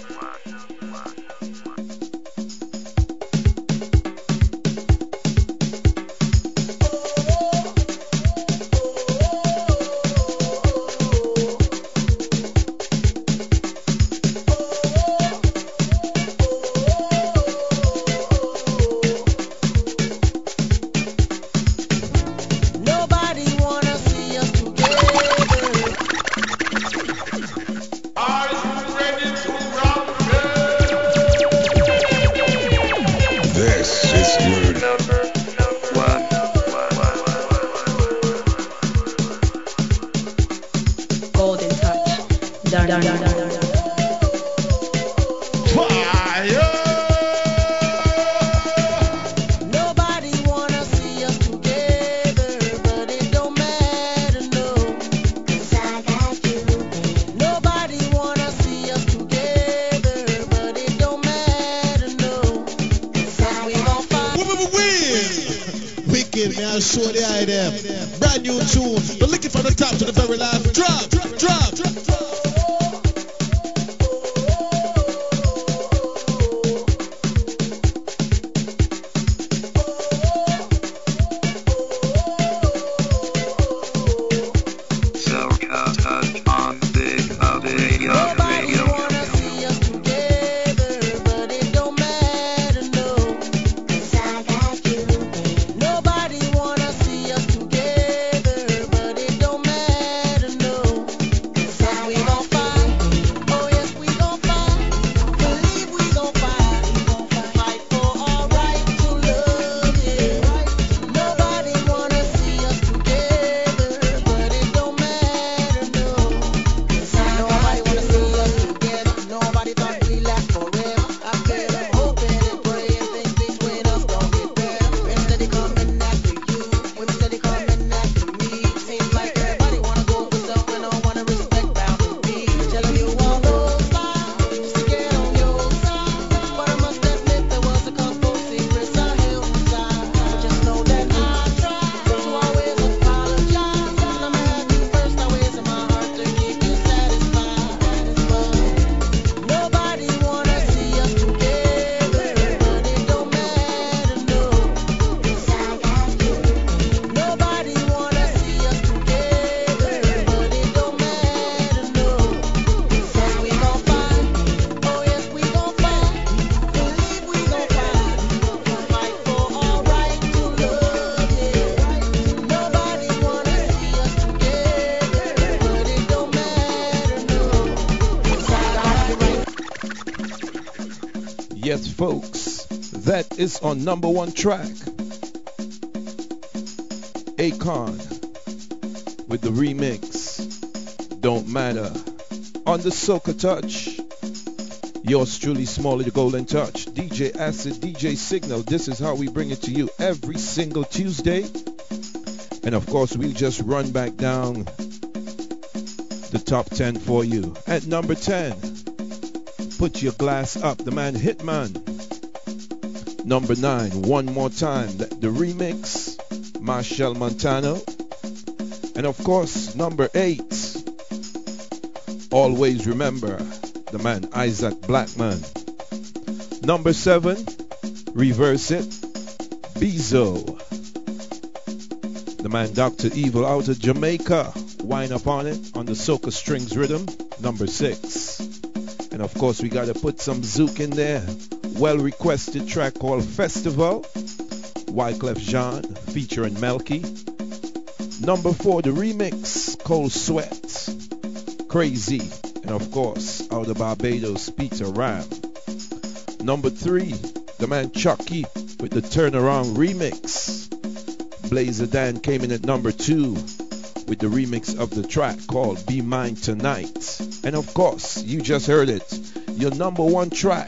Yes, folks, that is on number one track. Akon with the remix, Don't Matter. On the Soca Touch, yours truly, Smalley the Golden Touch, D J Acid, D J Signal. This is how we bring it to you every single Tuesday. And of course, we'll just run back down the top ten for you. At number ten, Put Your Glass Up, the man Hitman. Number nine, One More Time, the, the remix, Marshall Montano. And of course, number eight, Always Remember, the man Isaac Blackman. Number seven, Reverse It, Bezo, the man Doctor Evil out of Jamaica. Wine up on it on the Soca Strings rhythm. Number six. And of course, we got to put some Zouk in there. Well requested track called Festival, Wyclef Jean featuring Melky. Number four, the remix, Cold Sweat, Crazy. And of course, out of Barbados, Peter Ram. Number three, the man Chucky with the Turnaround remix. Blazer Dan came in at number two with the remix of the track called Be Mine Tonight. And of course, you just heard it, your number one track,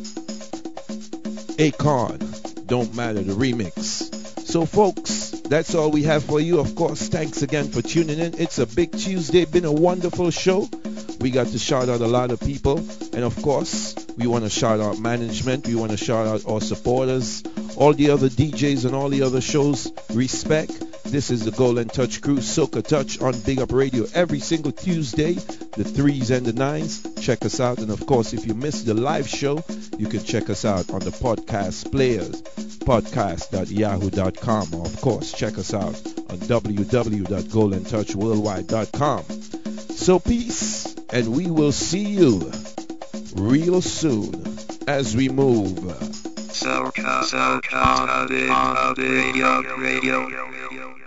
Akon, Don't Matter, the remix. So folks, that's all we have for you. Of course, thanks again for tuning in. It's a big Tuesday, been a wonderful show. We got to shout out a lot of people. And of course, we want to shout out management. We want to shout out our supporters, all the other D Js and all the other shows. Respect. This is the Golden Touch Crew, Soca Touch on Big Up Radio every single Tuesday, the threes and the nines. Check us out. And of course, if you missed the live show, you can check us out on the podcast players, podcast dot yahoo dot com. Or of course, check us out on w w w dot golden touch worldwide dot com. So peace, and we will see you real soon as we move. Soca, Soca, Big Up Radio, Radio.